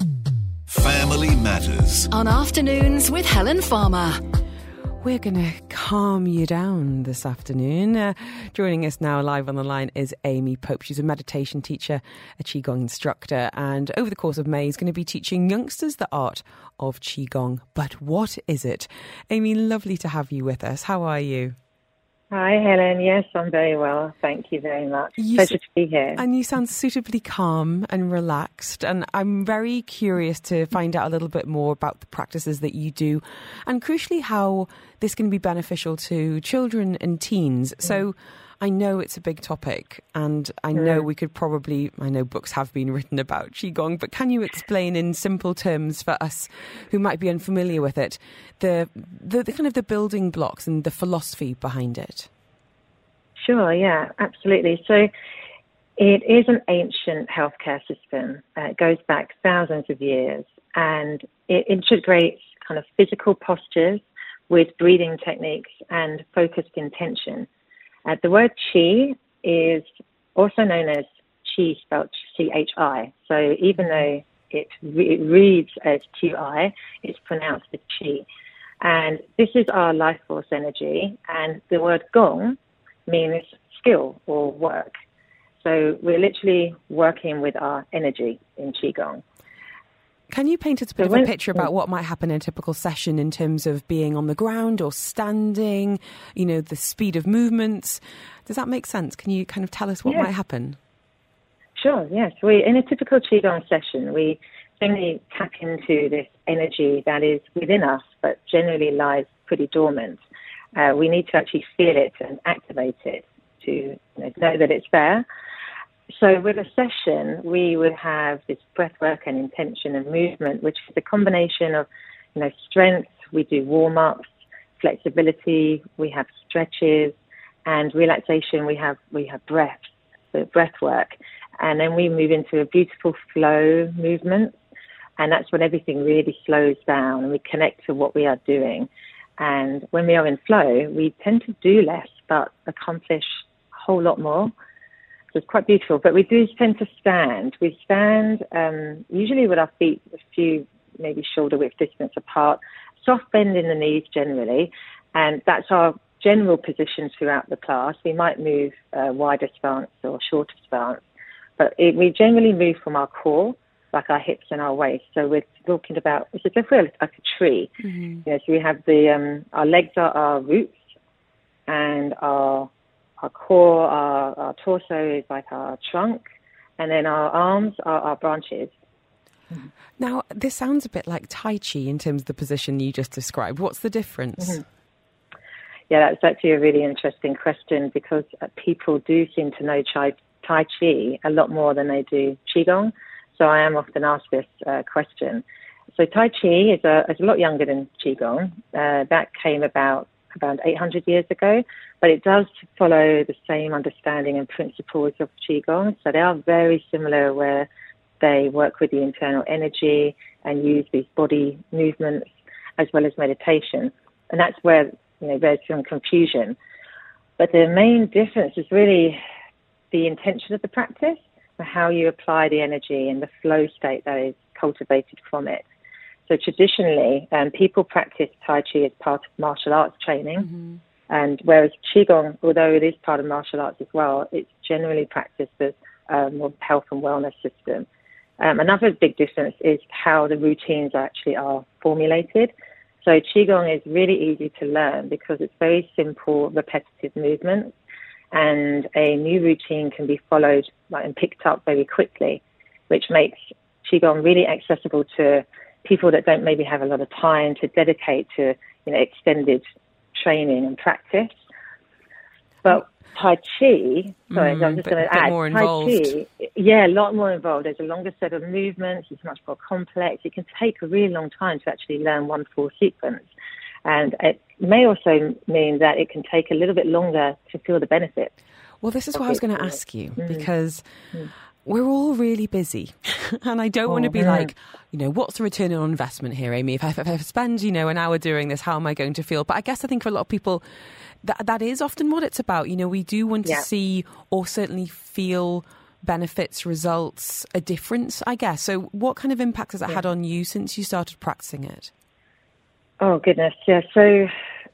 Family Matters. On Afternoons with Helen Farmer. We're going to calm you down this afternoon. Joining us now live on the line is Amy Pope. She's a meditation teacher, a Qigong instructor, and over the course of May is going to be teaching youngsters the art of Qigong. But what is it? Amy, lovely to have you with us. How are you? Hi, Helen. Yes, I'm very well. Thank you very much. Pleasure to be here. And you sound suitably calm and relaxed. And I'm very curious to find out a little bit more about the practices that you do and crucially how this can be beneficial to children and teens. So I know it's a big topic and I know I know books have been written about Qigong, but can you explain in simple terms for us who might be unfamiliar with it, the kind of the building blocks and the philosophy behind it? Sure, yeah, absolutely. So it is an ancient healthcare system. It goes back thousands of years and it integrates kind of physical postures with breathing techniques and focused intention. The word Qi is also known as Qi, spelled C-H-I. So even though it reads as Qi, it's pronounced as Qi. And this is our life force energy. And the word Gong means skill or work. So we're literally working with our energy in Qigong. Can you paint us a bit of a picture about what might happen in a typical session in terms of being on the ground or standing, the speed of movements? Does that make sense? Can you kind of tell us what might happen? Sure, yes. In a typical Qigong session, we generally tap into this energy that is within us, but generally lies pretty dormant. We need to actually feel it and activate it to know that it's there. So with a session, we would have this breath work and intention and movement, which is a combination of, strength. We do warm-ups, flexibility, we have stretches, and relaxation. We have breath, so breath work. And then we move into a beautiful flow movement. And that's when everything really slows down and we connect to what we are doing. And when we are in flow, we tend to do less, but accomplish a whole lot more. So it's quite beautiful. But we do tend to stand. We stand usually with our feet a few, maybe shoulder width distance apart, soft bend in the knees generally. And that's our general position throughout the class. We might move wider stance or shorter stance. But we generally move from our core, like our hips and our waist. So we're talking about, it's as if we're like a tree. Mm-hmm. So we have our legs are our roots, and our core, our torso is like our trunk, and then our arms are our branches. Now, this sounds a bit like Tai Chi in terms of the position you just described. What's the difference? Mm-hmm. Yeah, that's actually a really interesting question, because people do seem to know Tai Chi a lot more than they do Qigong. So I am often asked this question. So Tai Chi is a lot younger than Qigong. That came about 800 years ago, but it does follow the same understanding and principles of Qigong. So they are very similar, where they work with the internal energy and use these body movements as well as meditation. And that's where there's some confusion. But the main difference is really the intention of the practice, and how you apply the energy and the flow state that is cultivated from it. So traditionally, people practice Tai Chi as part of martial arts training. Mm-hmm. And whereas Qigong, although it is part of martial arts as well, it's generally practiced as more health and wellness system. Another big difference is how the routines actually are formulated. So Qigong is really easy to learn because it's very simple, repetitive movements, and a new routine can be followed and picked up very quickly, which makes Qigong really accessible to people that don't maybe have a lot of time to dedicate to extended training and practice. But Tai Chi, I'm just going to add, Tai Chi, a lot more involved. There's a longer set of movements. It's much more complex. It can take a really long time to actually learn one full sequence. And it may also mean that it can take a little bit longer to feel the benefit. Well, this is what I was going to ask you, because we're all really busy. And I don't want to be like, what's the return on investment here, Amy? If I spend, an hour doing this, how am I going to feel? But I guess I think for a lot of people, that is often what it's about. We do want to see or certainly feel benefits, results, a difference, I guess. So what kind of impact has it had on you since you started practicing it? Oh, goodness, yeah. So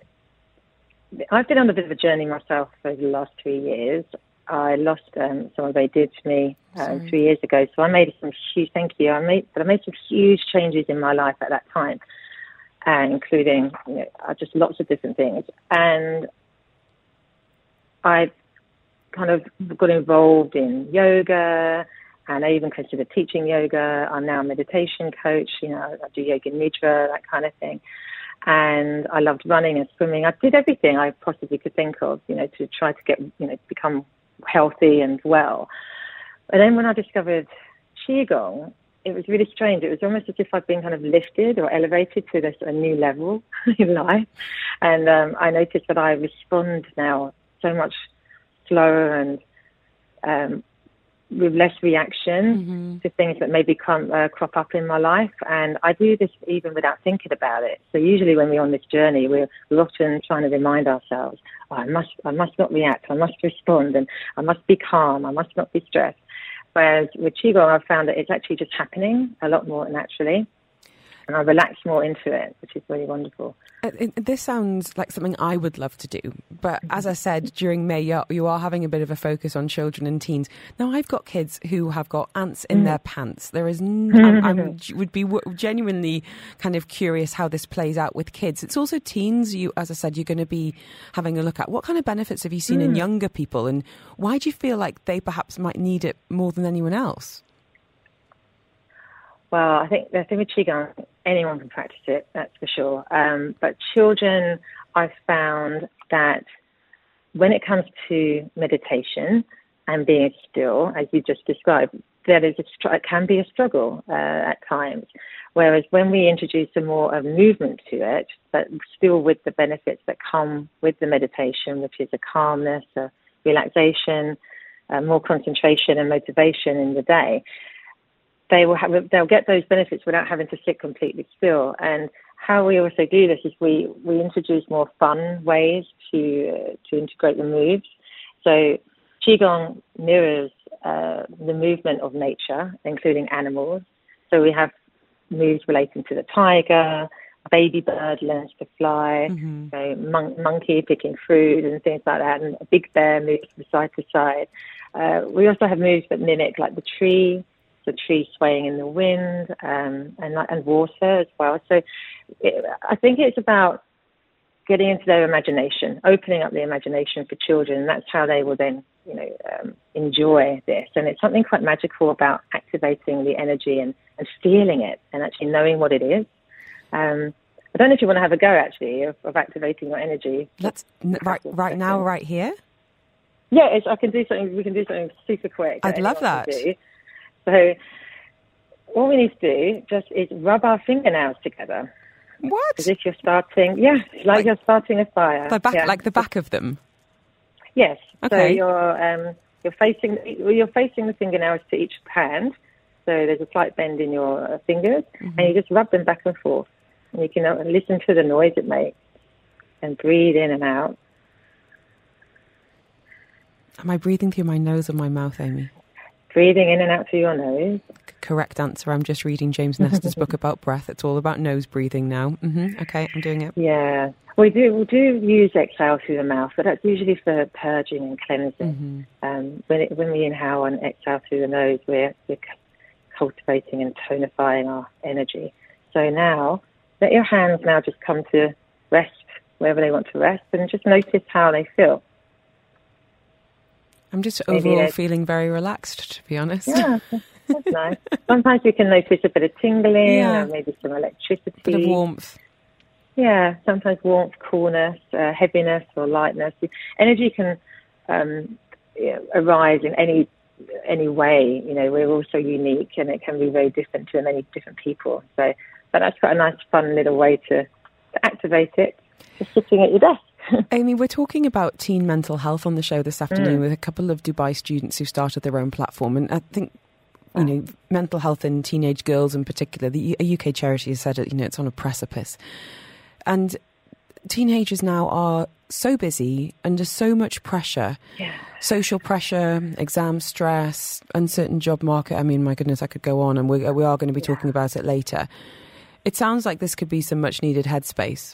I've been on a bit of a journey myself over the last 3 years. I lost someone very dear to me 3 years ago. So I made some huge, thank you. I made some huge changes in my life at that time, including just lots of different things. And I kind of got involved in yoga, and I even considered teaching yoga. I'm now a meditation coach. I do yoga nidra, that kind of thing. And I loved running and swimming. I did everything I possibly could think of, to try to get, become healthy and well. But then when I discovered Qigong, it was really strange. It was almost as if I'd been kind of lifted or elevated to a new level in life. And I noticed that I respond now so much slower and with less reaction to things that maybe crop up in my life. And I do this even without thinking about it. So usually when we're on this journey, we're often trying to remind ourselves, I must not react, I must respond, and I must be calm, I must not be stressed. Whereas with Qigong, I've found that it's actually just happening a lot more naturally. And I relax more into it, which is really wonderful. This sounds like something I would love to do. But as I said, during May, you are having a bit of a focus on children and teens. Now, I've got kids who have got ants in their pants. There is, I would be genuinely kind of curious how this plays out with kids. It's also teens, as I said, you're going to be having a look at. What kind of benefits have you seen in younger people? And why do you feel like they perhaps might need it more than anyone else? Well, I think the thing with Qigong, anyone can practice it, that's for sure. But children, I've found that when it comes to meditation and being still, as you just described, it can be a struggle at times. Whereas when we introduce some more of movement to it, but still with the benefits that come with the meditation, which is a calmness, a relaxation, more concentration and motivation in the day, they'll get those benefits without having to sit completely still. And how we also do this is we introduce more fun ways to integrate the moves. So Qigong mirrors the movement of nature, including animals. So we have moves relating to the tiger, baby bird learns to fly, so monkey picking fruit and things like that, and a big bear moves from side to side. We also have moves that mimic like the tree swaying in the wind, and water as well. So I think it's about getting into their imagination, opening up the imagination for children, and that's how they will then enjoy this. And it's something quite magical about activating the energy and feeling it and actually knowing what it is. I don't know if you want to have a go, actually, of activating your energy. Let's right now, right here. Yeah, I can do something. We can do something super quick. I'd love that. So, all we need to do just is rub our fingernails together. What? As if you're starting, like you're starting a fire. Like the back of them. Yes. Okay. So you're facing the fingernails to each hand. So there's a slight bend in your fingers, and you just rub them back and forth. And you can listen to the noise it makes, and breathe in and out. Am I breathing through my nose or my mouth, Amy? Breathing in and out through your nose. Correct answer. I'm just reading James Nestor's book about breath. It's all about nose breathing now. Okay, I'm doing it. Yeah. We do use exhale through the mouth, but that's usually for purging and cleansing. When we inhale and exhale through the nose, we're cultivating and tonifying our energy. So now, let your hands now just come to rest wherever they want to rest, and just notice how they feel. I'm just overall feeling very relaxed, to be honest. Yeah, that's nice. Sometimes you can notice a bit of tingling, or maybe some electricity. A bit of warmth. Yeah, sometimes warmth, coolness, heaviness or lightness. Energy can arise in any way. We're all so unique, and it can be very different to many different people. So, but that's quite a nice, fun little way to activate it, just sitting at your desk. Amy, we're talking about teen mental health on the show this afternoon with a couple of Dubai students who started their own platform. And I think, mental health in teenage girls in particular, a UK charity has said it's on a precipice. And teenagers now are so busy, under so much pressure, social pressure, exam stress, uncertain job market. I mean, my goodness, I could go on, and we are going to be talking about it later. It sounds like this could be some much needed headspace.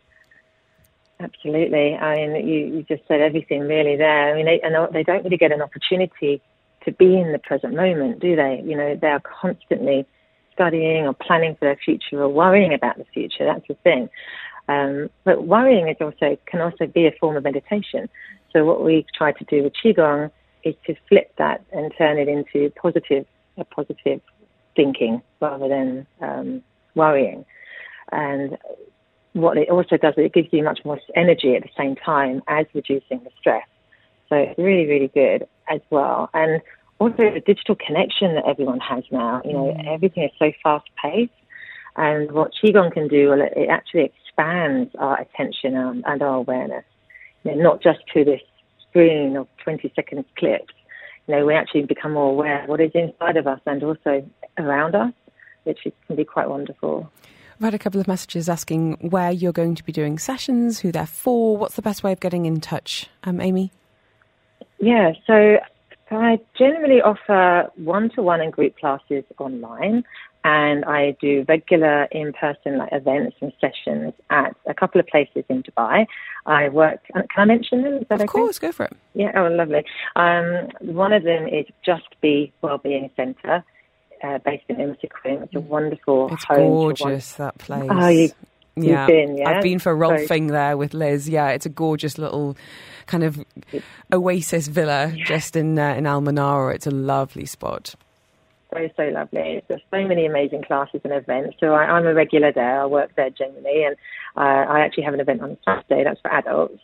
Absolutely. I mean, you just said everything really there. I mean, they don't really get an opportunity to be in the present moment, do they? They are constantly studying or planning for their future or worrying about the future. That's the thing. But worrying can also be a form of meditation. So what we try to do with Qigong is to flip that and turn it into a positive thinking rather than worrying. And what it also does, it gives you much more energy at the same time as reducing the stress. So it's really, really good as well. And also the digital connection that everyone has now. Everything is so fast-paced. And what Qigong can do, it actually expands our attention and our awareness. Not just to this screen of 20-second clips. We actually become more aware of what is inside of us and also around us, which can be quite wonderful. I've had a couple of messages asking where you're going to be doing sessions, who they're for. What's the best way of getting in touch? Amy? Yeah, so I generally offer one-to-one and group classes online, and I do regular in-person events and sessions at a couple of places in Dubai. I work, can I mention them? Is that okay? Of course, go for it. Yeah, lovely. One of them is Just Be Wellbeing Centre. Based in Imsicquim. It's a wonderful home. It's gorgeous, that place. Oh, you've been, yeah? I've been for Rolfing there with Liz. Yeah, it's a gorgeous little kind of oasis villa just in Al Manara. It's a lovely spot. So lovely. There's so many amazing classes and events. So I'm a regular there. I work there generally, and I actually have an event on Saturday. That's for adults.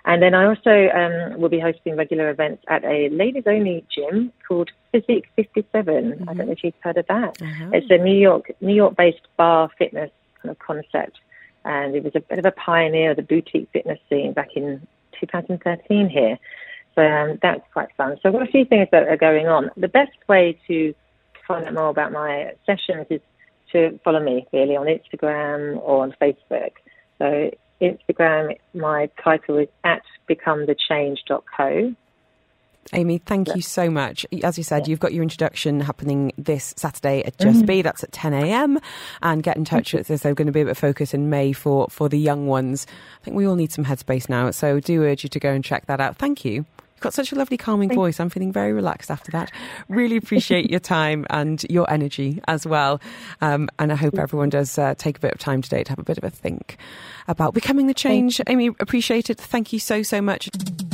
And then I also will be hosting regular events at a ladies-only gym called Physique 57. I don't know if you've heard of that. It's a New York-based bar fitness kind of concept, and it was a bit of a pioneer of the boutique fitness scene back in 2013 here. So that's quite fun. So I've got a few things that are going on. The best way to find out more about my sessions is to follow me, really, on Instagram or on Facebook. So Instagram, my title is @becomethechange.co. Amy, thank you so much. As you said, you've got your introduction happening this Saturday at Just Be. That's at 10 a.m. And get in touch with us. There's going to be a bit of focus in May for the young ones. I think we all need some headspace now, so do urge you to go and check that out. Thank you. You've got such a lovely calming voice. I'm feeling very relaxed after that. Really appreciate your time and your energy as well. And I hope everyone does take a bit of time today to have a bit of a think about becoming the change. Amy, appreciate it. Thank you so, so much.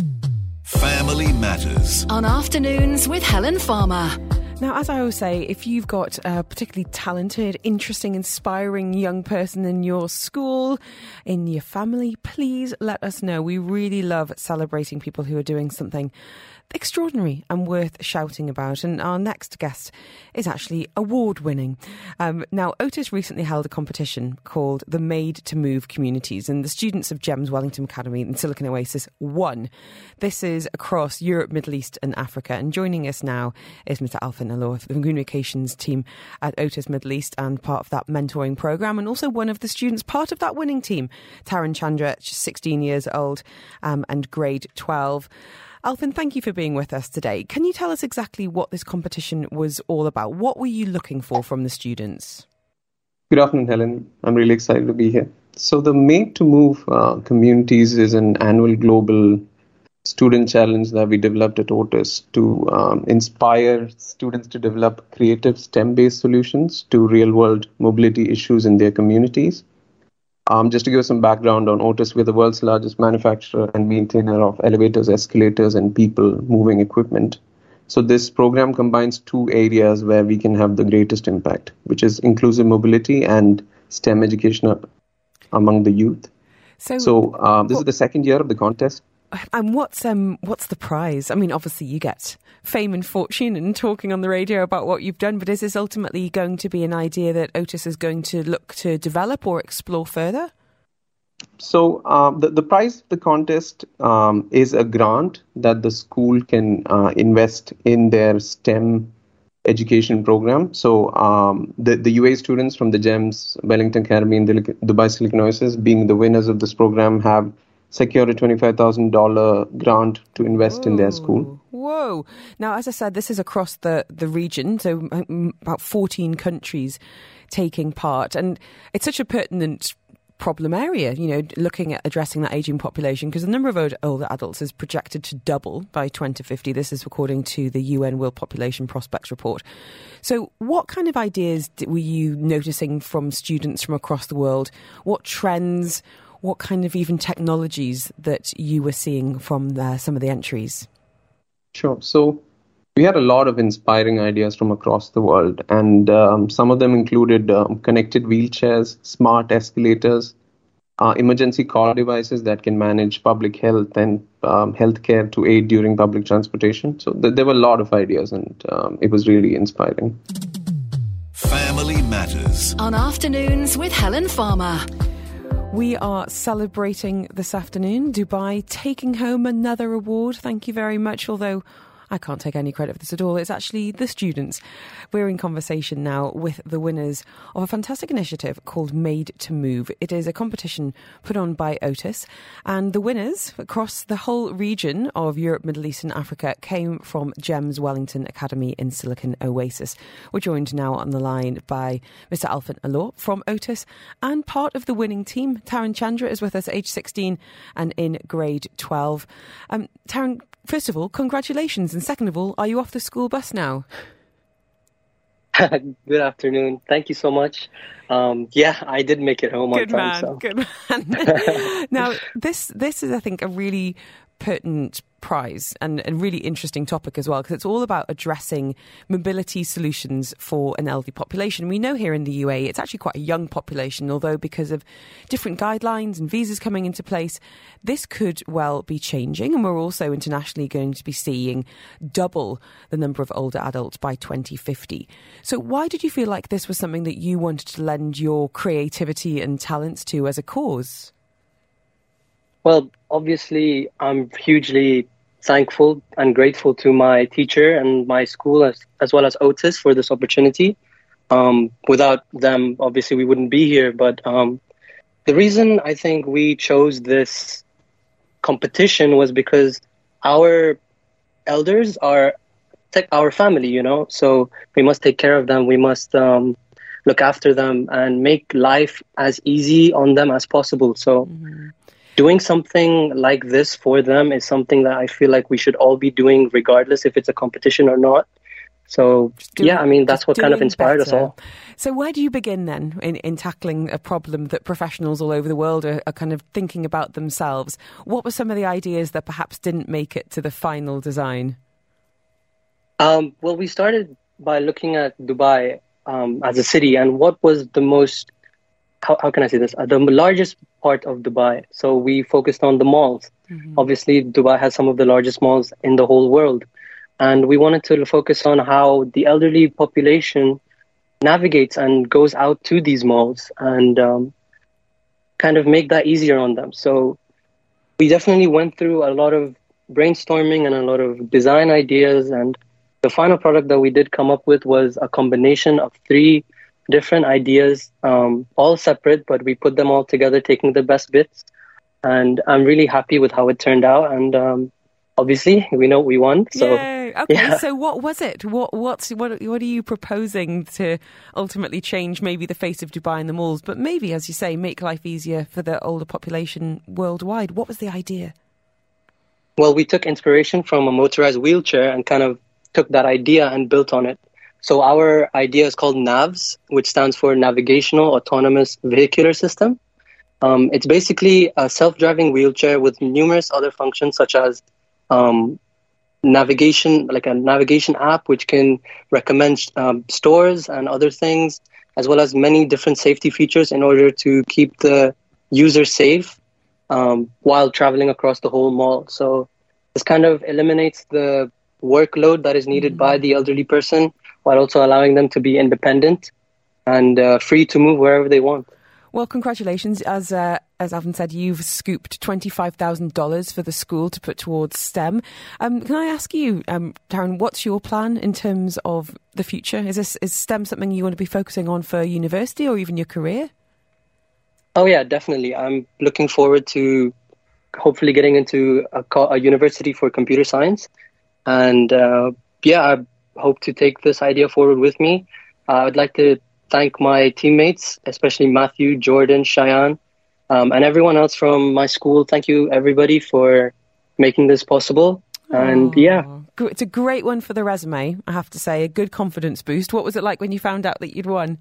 Family Matters on Afternoons with Helen Farmer. Now, as I always say, if you've got a particularly talented, interesting, inspiring young person in your school, in your family, please let us know. We really love celebrating people who are doing something extraordinary and worth shouting about. And our next guest is actually award-winning. Now, Otis recently held a competition called the Made to Move Communities, and the students of GEMS Wellington Academy and Silicon Oasis won. This is across Europe, Middle East and Africa. And joining us now is Mr. Alfin Alor, the communications team at Otis Middle East and part of that mentoring programme, and also one of the students part of that winning team, Taran Chandra, 16 years old and grade 12. Alfin, thank you for being with us today. Can you tell us exactly what this competition was all about? What were you looking for from the students? Good afternoon, Helen. I'm really excited to be here. So the Made to Move Communities is an annual global student challenge that we developed at Otis to inspire students to develop creative STEM-based solutions to real-world mobility issues in their communities. Just to give some background on Otis, we're the world's largest manufacturer and maintainer of elevators, escalators, and people moving equipment. So this program combines two areas where we can have the greatest impact, which is inclusive mobility and STEM education among the youth. So this is the second year of the contest. And what's the prize? I mean, obviously you get fame and fortune and talking on the radio about what you've done, but is this ultimately going to be an idea that Otis is going to look to develop or explore further? So the prize of the contest is a grant that the school can invest in their STEM education program. So the UAE students from the GEMS Wellington Academy and the Dubai Silicon Oasis, being the winners of this program, have secured a $25,000 grant to invest in their school. Whoa. Now, as I said, this is across the region, so about 14 countries taking part. And it's such a pertinent problem area, you know, looking at addressing that ageing population, because the number of older adults is projected to double by 2050. This is according to the UN World Population Prospects Report. So what kind of ideas were you noticing from students from across the world? What trends, what kind of even technologies that you were seeing from some of the entries? Sure. So we had a lot of inspiring ideas from across the world, and some of them included connected wheelchairs, smart escalators, emergency call devices that can manage public health and healthcare to aid during public transportation. So there were a lot of ideas, and it was really inspiring. Family Matters on Afternoons with Helen Farmer. We are celebrating this afternoon Dubai taking home another award. Thank you very much, although I can't take any credit for this at all. It's actually the students. We're in conversation now with the winners of a fantastic initiative called Made to Move. It is a competition put on by Otis, and the winners across the whole region of Europe, Middle East and Africa came from GEMS Wellington Academy in Silicon Oasis. We're joined now on the line by Mr. Alfin Alor from Otis, and part of the winning team, Taran Chandra, is with us, age 16 and in grade 12. Taran, first of all, congratulations. And second of all, are you off the school bus now? Good afternoon. Thank you so much. Yeah, I did make it home on time. Good man. Now, this is, I think, a really pertinent prize and a really interesting topic as well, because it's all about addressing mobility solutions for an elderly population. We know here in the UAE it's actually quite a young population, although because of different guidelines and visas coming into place, this could well be changing. And we're also internationally going to be seeing double the number of older adults by 2050. So why did you feel like this was something that you wanted to lend your creativity and talents to as a cause? Well, obviously, I'm hugely thankful and grateful to my teacher and my school as well as Otis for this opportunity. Without them, obviously, we wouldn't be here. But the reason I think we chose this competition was because our elders are our family, you know, so we must take care of them. We must look after them and make life as easy on them as possible. So doing something like this for them is something that I feel like we should all be doing regardless if it's a competition or not. So, that's what kind of inspired us all. So where do you begin then in tackling a problem that professionals all over the world are kind of thinking about themselves? What were some of the ideas that perhaps didn't make it to the final design? Well, we started by looking at Dubai as a city and what was the most, how can I say this, the largest part of Dubai. So we focused on the malls. Obviously, Dubai has some of the largest malls in the whole world. And we wanted to focus on how the elderly population navigates and goes out to these malls and kind of make that easier on them. So we definitely went through a lot of brainstorming and a lot of design ideas. And the final product that we did come up with was a combination of 3 different ideas, all separate, but we put them all together, taking the best bits. And I'm really happy with how it turned out. And obviously, we know we won. So, yay! Okay, so what was it? What are you proposing to ultimately change maybe the face of Dubai and the malls, but maybe, as you say, make life easier for the older population worldwide? What was the idea? Well, we took inspiration from a motorized wheelchair and kind of took that idea and built on it. So our idea is called NAVS, which stands for Navigational Autonomous Vehicular System. It's basically a self-driving wheelchair with numerous other functions such as navigation, like a navigation app, which can recommend stores and other things, as well as many different safety features in order to keep the user safe while traveling across the whole mall. So this kind of eliminates the workload that is needed by the elderly person, while also allowing them to be independent and free to move wherever they want. Well, congratulations. As Alvin said, you've scooped $25,000 for the school to put towards STEM. Can I ask you, Darren, what's your plan in terms of the future? Is STEM something you want to be focusing on for university or even your career? Oh, yeah, definitely. I'm looking forward to hopefully getting into a university for computer science. And I hope to take this idea forward with me. I'd like to thank my teammates, especially Matthew, Jordan, Cheyenne, and everyone else from my school. Thank you, everybody, for making this possible. And it's a great one for the resume, I have to say, a good confidence boost. What was it like when you found out that you'd won?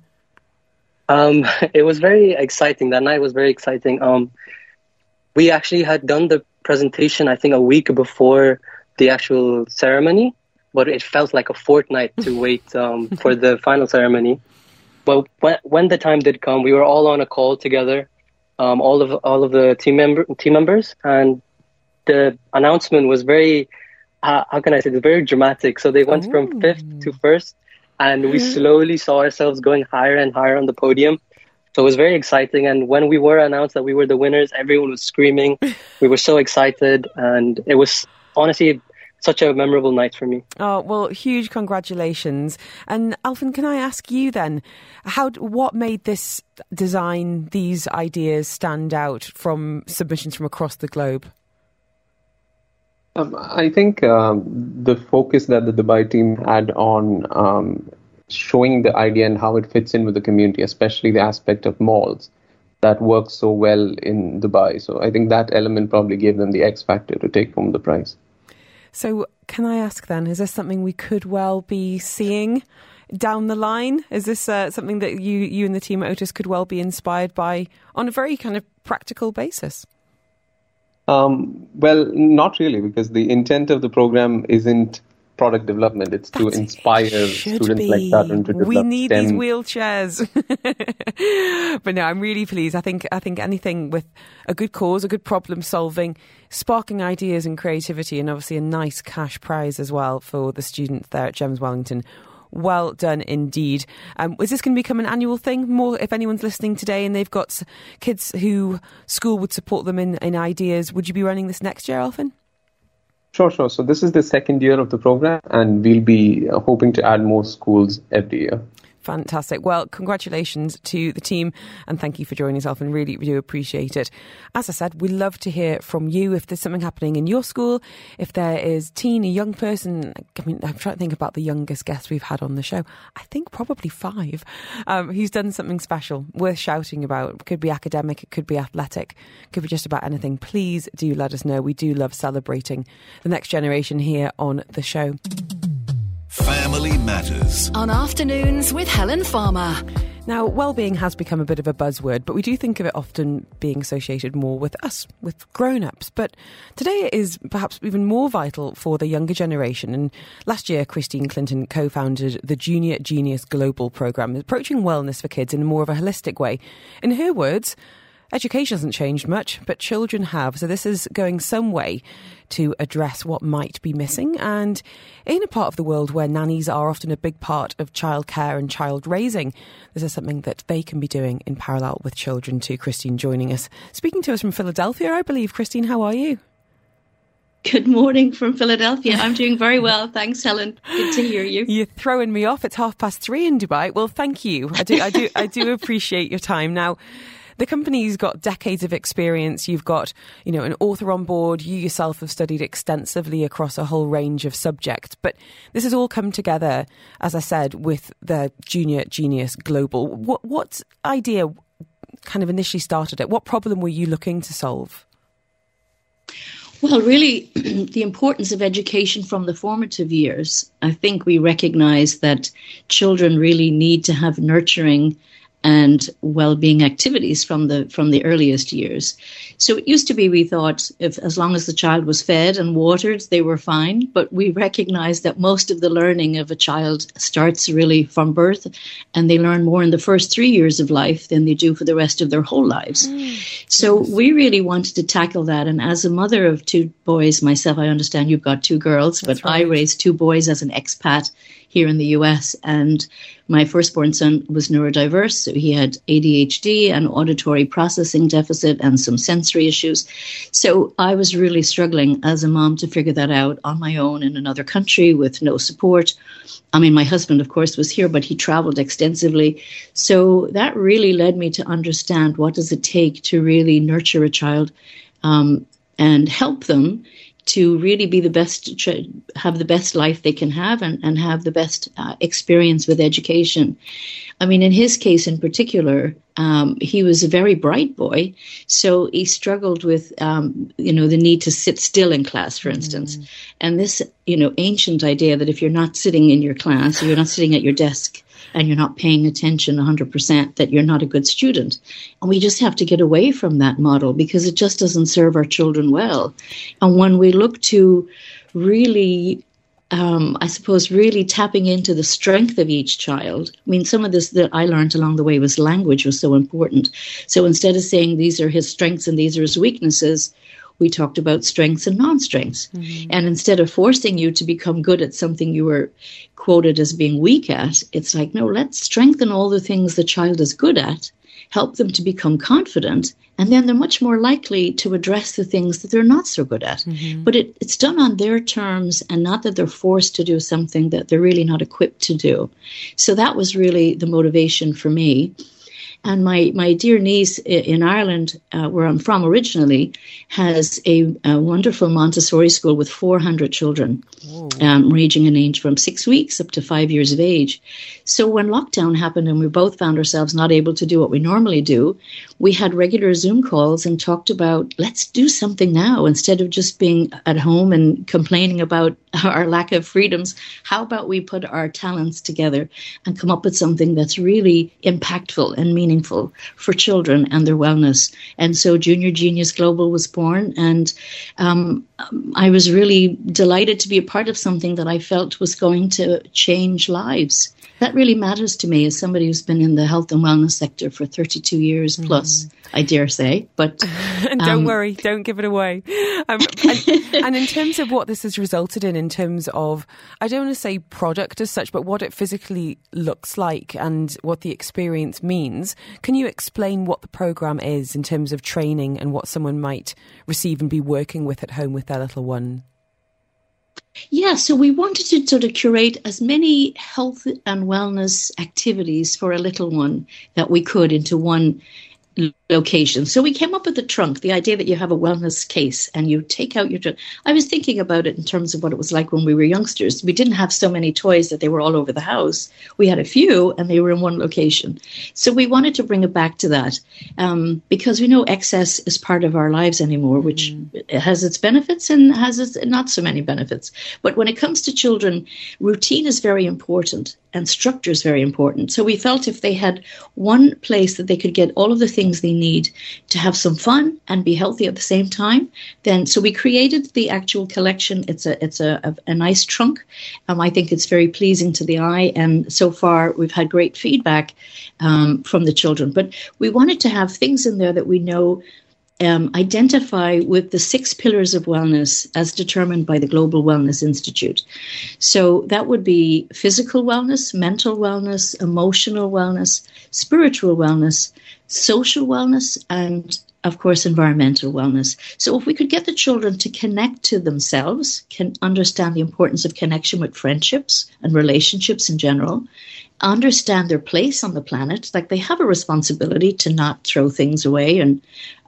It was very exciting. That night was very exciting. We actually had done the presentation, I think, a week before the actual ceremony, but it felt like a fortnight to wait for the final ceremony. But when the time did come, we were all on a call together, all of the team members, and the announcement was very, how can I say, it's very dramatic. So they went from 5th to 1st, and we slowly saw ourselves going higher and higher on the podium. So it was very exciting. And when we were announced that we were the winners, everyone was screaming. We were so excited, and it was honestly such a memorable night for me. Oh, well, huge congratulations. And Alvin, can I ask you then, what made this design, these ideas stand out from submissions from across the globe? I think the focus that the Dubai team had on showing the idea and how it fits in with the community, especially the aspect of malls, that works so well in Dubai. So I think that element probably gave them the X factor to take home the prize. So can I ask then, is this something we could well be seeing down the line? Is this something that you and the team at Otis could well be inspired by on a very kind of practical basis? Well, not really, because the intent of the program isn't product development. It's to inspire students like Saturn to develop We need STEM. these wheelchairs. But no, I'm really pleased. I think anything with a good cause, a good problem solving, sparking ideas and creativity, and obviously a nice cash prize as well for the students there at GEMS Wellington. Well done indeed. Is this going to become an annual thing? More, if anyone's listening today and they've got kids who school would support them in ideas, would you be running this next year, Alfyn? Sure. So this is the second year of the program, and we'll be hoping to add more schools every year. Fantastic. Well, congratulations to the team, and thank you for joining us, Alfyn. Really, we do appreciate it. As I said, we'd love to hear from you if there's something happening in your school, if there is a young person. I mean, I'm trying to think about the youngest guest we've had on the show. I think probably 5. Who's done something special, worth shouting about. It could be academic, it could be athletic, it could be just about anything. Please do let us know. We do love celebrating the next generation here on the show. Family Matters on Afternoons with Helen Farmer. Now, well-being has become a bit of a buzzword, but we do think of it often being associated more with us, with grown-ups. But today it is perhaps even more vital for the younger generation. And last year, Christine Clinton co-founded the Junior Genius Global Programme, approaching wellness for kids in more of a holistic way. In her words, education hasn't changed much, but children have. So this is going some way to address what might be missing. And in a part of the world where nannies are often a big part of childcare and child raising, this is something that they can be doing in parallel with children too. Christine joining us, speaking to us from Philadelphia, I believe. Christine, how are you? Good morning from Philadelphia. I'm doing very well. Thanks, Helen. Good to hear you. You're throwing me off. It's 3:30 in Dubai. Well, thank you. I do appreciate your time. Now, the company's got decades of experience. You've got, an author on board. You yourself have studied extensively across a whole range of subjects. But this has all come together, as I said, with the Junior Genius Global. What idea kind of initially started it? What problem were you looking to solve? Well, really, the importance of education from the formative years. I think we recognize that children really need to have nurturing and well-being activities from the earliest years. So it used to be, we thought, as long as the child was fed and watered, they were fine. But we recognize that most of the learning of a child starts really from birth, and they learn more in the first 3 years of life than they do for the rest of their whole lives. So we really wanted to tackle that. And as a mother of 2 boys myself, I understand you've got 2 girls, but right. I raised 2 boys as an expat here in the US, and my firstborn son was neurodiverse, so he had ADHD and auditory processing deficit and some sensory issues. So I was really struggling as a mom to figure that out on my own in another country with no support. I mean, my husband, of course, was here, but he traveled extensively. So that really led me to understand what does it take to really nurture a child and help them to really be the best, have the best life they can have and have the best experience with education. I mean, in his case in particular, he was a very bright boy, so he struggled with, the need to sit still in class, for instance. And this, ancient idea that if you're not sitting in your class, you're not sitting at your desk, and you're not paying attention 100%, that you're not a good student. And we just have to get away from that model because it just doesn't serve our children well. And when we look to really, really tapping into the strength of each child, I mean, some of this that I learned along the way was language was so important. So instead of saying these are his strengths and these are his weaknesses, we talked about strengths and non-strengths. And instead of forcing you to become good at something you were quoted as being weak at, it's like, no, let's strengthen all the things the child is good at, help them to become confident, and then they're much more likely to address the things that they're not so good at. But it's done on their terms and not that they're forced to do something that they're really not equipped to do. So that was really the motivation for me. And my dear niece in Ireland, where I'm from originally, has a wonderful Montessori school with 400 children, ranging in age from 6 weeks up to 5 years of age. So when lockdown happened and we both found ourselves not able to do what we normally do, we had regular Zoom calls and talked about, let's do something now instead of just being at home and complaining about our lack of freedoms. How about we put our talents together and come up with something that's really impactful and meaningful for children and their wellness? And so Junior Genius Global was born, and I was really delighted to be a part of something that I felt was going to change lives. That really matters to me as somebody who's been in the health and wellness sector for 32 years plus, I dare say. But and don't worry, don't give it away. And in terms of what this has resulted in terms of, I don't want to say product as such, but what it physically looks like and what the experience means, can you explain what the programme is in terms of training and what someone might receive and be working with at home with their little one? Yeah, so we wanted to sort of curate as many health and wellness activities for a little one that we could into one location. So we came up with the trunk, the idea that you have a wellness case and you take out your... I was thinking about it in terms of what it was like when we were youngsters. We didn't have so many toys that they were all over the house. We had a few and they were in one location. So we wanted to bring it back to that because we know excess is part of our lives anymore, which has its benefits and has its not so many benefits. But when it comes to children, routine is very important and structure is very important. So we felt if they had one place that they could get all of the things they need to have some fun and be healthy at the same time, then so we created the actual collection. It's a nice trunk. I think it's very pleasing to the eye, and so far we've had great feedback from the children. But we wanted to have things in there that we know identify with the 6 pillars of wellness as determined by the Global Wellness Institute. So that would be physical wellness, mental wellness, emotional wellness, spiritual wellness, social wellness, and of course, environmental wellness. So if we could get the children to connect to themselves, can understand the importance of connection with friendships and relationships in general, understand their place on the planet, like they have a responsibility to not throw things away and,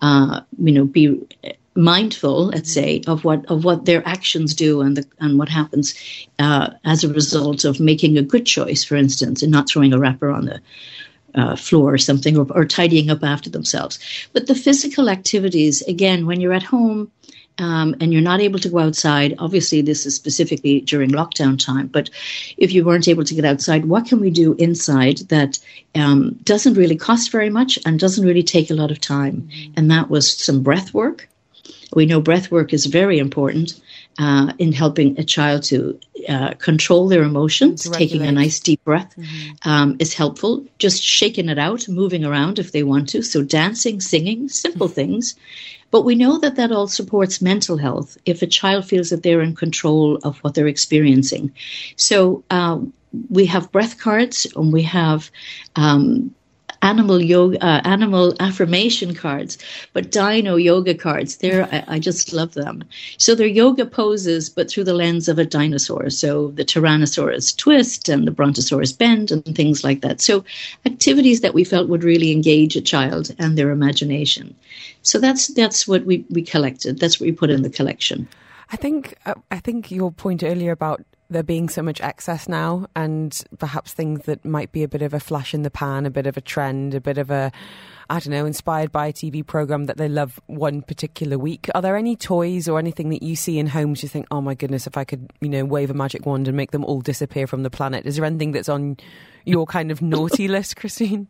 be mindful, let's say, of what their actions do and what happens as a result of making a good choice, for instance, and not throwing a wrapper on the floor or something, or tidying up after themselves. But the physical activities, again, when you're at home and you're not able to go outside, obviously this is specifically during lockdown time, but if you weren't able to get outside, what can we do inside that doesn't really cost very much and doesn't really take a lot of time? And that was some breath work. We know breath work is very important in helping a child to control their emotions. Taking a nice deep breath is helpful. Just shaking it out, moving around if they want to. So dancing, singing, simple things. But we know that all supports mental health if a child feels that they're in control of what they're experiencing. So we have breath cards and we have animal yoga, animal affirmation cards, but dino yoga cards. I just love them. So they're yoga poses, but through the lens of a dinosaur. So the Tyrannosaurus twist and the Brontosaurus bend and things like that. So activities that we felt would really engage a child and their imagination. So that's what we collected. That's what we put in the collection. I think your point earlier about there being so much excess now and perhaps things that might be a bit of a flash in the pan, a bit of a trend, a bit of a, I don't know, inspired by a TV programme that they love one particular week. Are there any toys or anything that you see in homes you think, oh my goodness, if I could, wave a magic wand and make them all disappear from the planet? Is there anything that's on your kind of naughty list, Christine?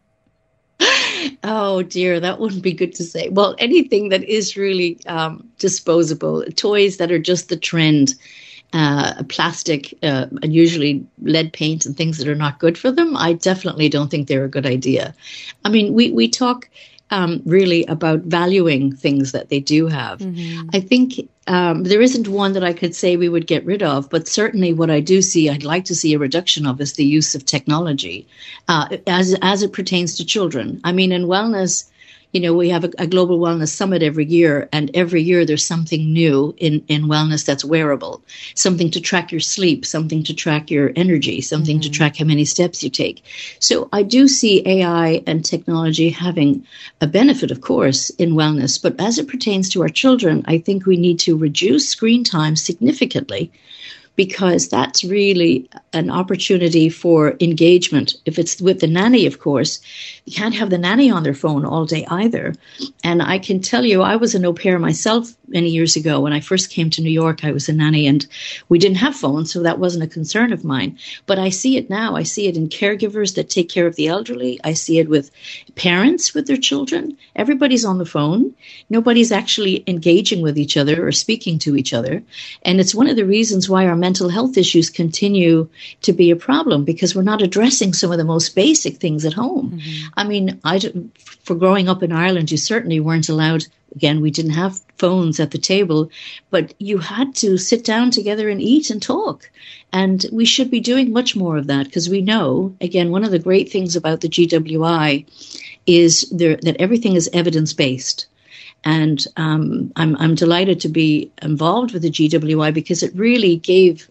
Oh dear, that wouldn't be good to say. Well, anything that is really disposable, toys that are just the trend, plastic and usually lead paint and things that are not good for them, I definitely don't think they're a good idea. I mean, we talk really about valuing things that they do have. Mm-hmm. I think there isn't one that I could say we would get rid of, but certainly what I do see, I'd like to see a reduction of is the use of technology as it pertains to children. I mean, in wellness, we have a global wellness summit every year, and every year there's something new in wellness that's wearable, something to track your sleep, something to track your energy, something to track how many steps you take. So I do see AI and technology having a benefit, of course, in wellness. But as it pertains to our children, I think we need to reduce screen time significantly, because that's really an opportunity for engagement. If it's with the nanny, of course, you can't have the nanny on their phone all day either. And I can tell you, I was an au pair myself many years ago. When I first came to New York, I was a nanny, and we didn't have phones, so that wasn't a concern of mine. But I see it now. I see it in caregivers that take care of the elderly. I see it with parents with their children. Everybody's on the phone. Nobody's actually engaging with each other or speaking to each other. And it's one of the reasons why our mental health issues continue to be a problem, because we're not addressing some of the most basic things at home. I mean, for growing up in Ireland, you certainly weren't allowed. Again, we didn't have phones at the table, but you had to sit down together and eat and talk. And we should be doing much more of that, because we know, again, one of the great things about the GWI is that everything is evidence-based. And I'm delighted to be involved with the GWI, because it really gave,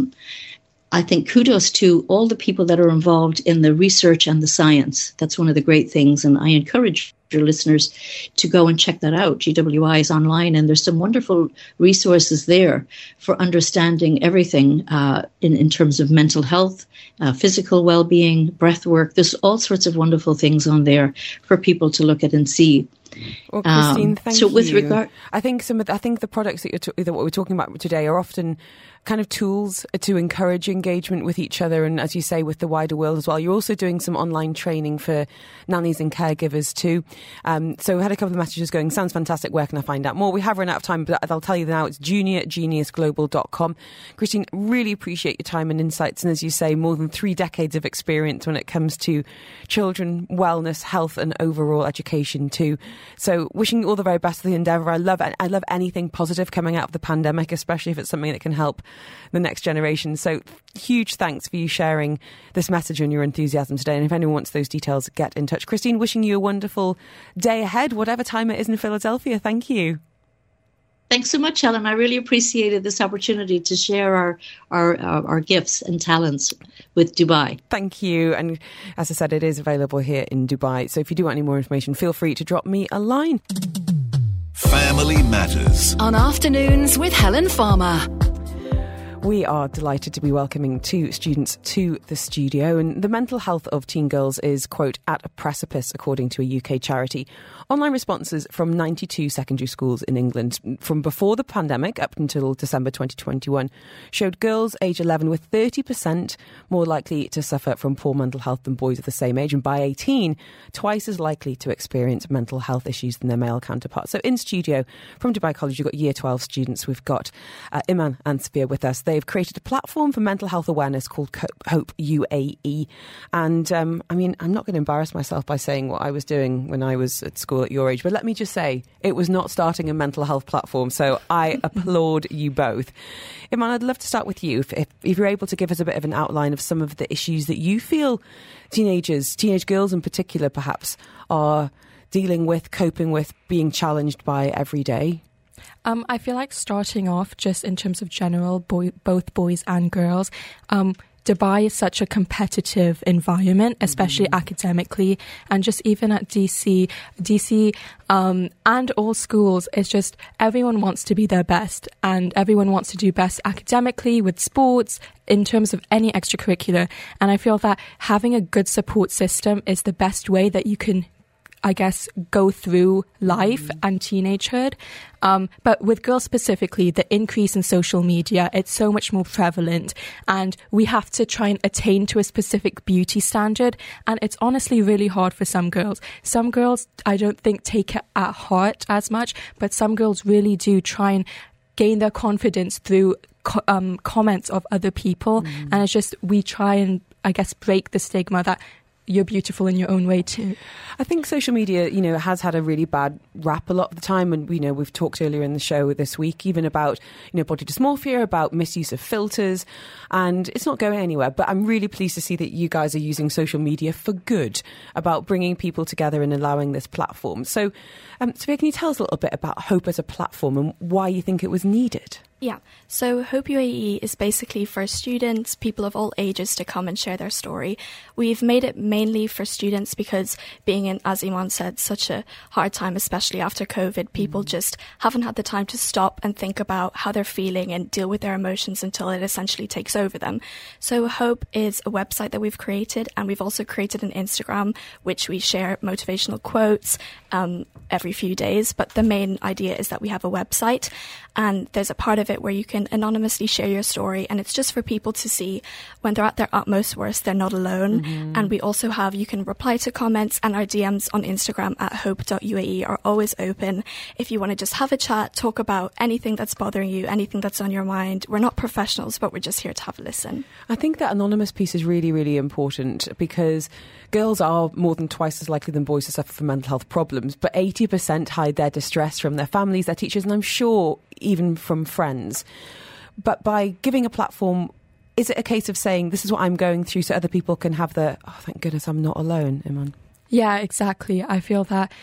I think, kudos to all the people that are involved in the research and the science. That's one of the great things. And I encourage your listeners to go and check that out. GWI is online, and there's some wonderful resources there for understanding everything in terms of mental health, physical well-being, breath work. There's all sorts of wonderful things on there for people to look at and see. Well, Christine, thank you. So with regard, I think the products that what we're talking about today are often kind of tools to encourage engagement with each other, and as you say, with the wider world as well. You're also doing some online training for nannies and caregivers too. So we had a couple of messages going. Sounds fantastic. Where can I find out more? We have run out of time, but I'll tell you now. It's junior@geniusglobal.com. Christine, really appreciate your time and insights, and as you say, more than 3 decades of experience when it comes to children, wellness, health, and overall education too. So wishing you all the very best for the endeavour. I love anything positive coming out of the pandemic, especially if it's something that can help the next generation. So huge thanks for you sharing this message and your enthusiasm today. And if anyone wants those details, get in touch. Christine, wishing you a wonderful day ahead, whatever time it is in Philadelphia. Thank you. Thanks so much, Helen. I really appreciated this opportunity to share our gifts and talents with Dubai. Thank you. And as I said, it is available here in Dubai. So if you do want any more information, feel free to drop me a line. Family Matters on Afternoons with Helen Farmer. We are delighted to be welcoming 2 students to the studio, and the mental health of teen girls is, quote, at a precipice, according to a UK charity. Online responses from 92 secondary schools in England from before the pandemic up until December 2021 showed girls aged 11 were 30% more likely to suffer from poor mental health than boys of the same age, and by 18, twice as likely to experience mental health issues than their male counterparts. So in studio from Dubai College, we've got Year 12 students. We've got Iman and Sophia with us. They've created a platform for mental health awareness called Hope UAE. And I mean, I'm not going to embarrass myself by saying what I was doing when I was at school at your age, but let me just say, it was not starting a mental health platform. So I applaud you both. Iman, I'd love to start with you. If you're able to give us a bit of an outline of some of the issues that you feel teenage girls in particular, perhaps, are dealing with, coping with, being challenged by every day. I feel like starting off just in terms of general, both boys and girls, Dubai is such a competitive environment, especially academically, and just even at DC and all schools, it's just everyone wants to be their best, and everyone wants to do best academically, with sports, in terms of any extracurricular. And I feel that having a good support system is the best way that you can, I guess, go through life and teenagehood. But with girls specifically, the increase in social media, it's so much more prevalent, and we have to try and attain to a specific beauty standard. And it's honestly really hard for some girls. Some girls, I don't think, take it at heart as much, but some girls really do try and gain their confidence through comments of other people. And it's just, we try and, I guess, break the stigma that you're beautiful in your own way too. I think social media, has had a really bad rap a lot of the time, and we've talked earlier in the show this week even about body dysmorphia, about misuse of filters, and it's not going anywhere. But I'm really pleased to see that you guys are using social media for good, about bringing people together and allowing this platform. So, Sophia, can you tell us a little bit about Hope as a platform and why you think it was needed? Yeah, so Hope UAE is basically for students, people of all ages to come and share their story. We've made it mainly for students because being in, as Iman said, such a hard time, especially after COVID, people just haven't had the time to stop and think about how they're feeling and deal with their emotions until it essentially takes over them. So Hope is a website that we've created, and we've also created an Instagram, which we share motivational quotes every few days. But the main idea is that we have a website, and there's a part of it where you can anonymously share your story, and it's just for people to see when they're at their utmost worst, they're not alone. And we also have, you can reply to comments, and our DMs on Instagram at hope.uae are always open. If you want to just have a chat, talk about anything that's bothering you, anything that's on your mind. We're not professionals, but we're just here to have a listen. I think that anonymous piece is really, really important, because girls are more than twice as likely than boys to suffer from mental health problems, but 80% hide their distress from their families, their teachers, and I'm sure even from friends. But by giving a platform, is it a case of saying, this is what I'm going through, so other people can have the, oh, thank goodness I'm not alone, Iman? Yeah, exactly. I feel that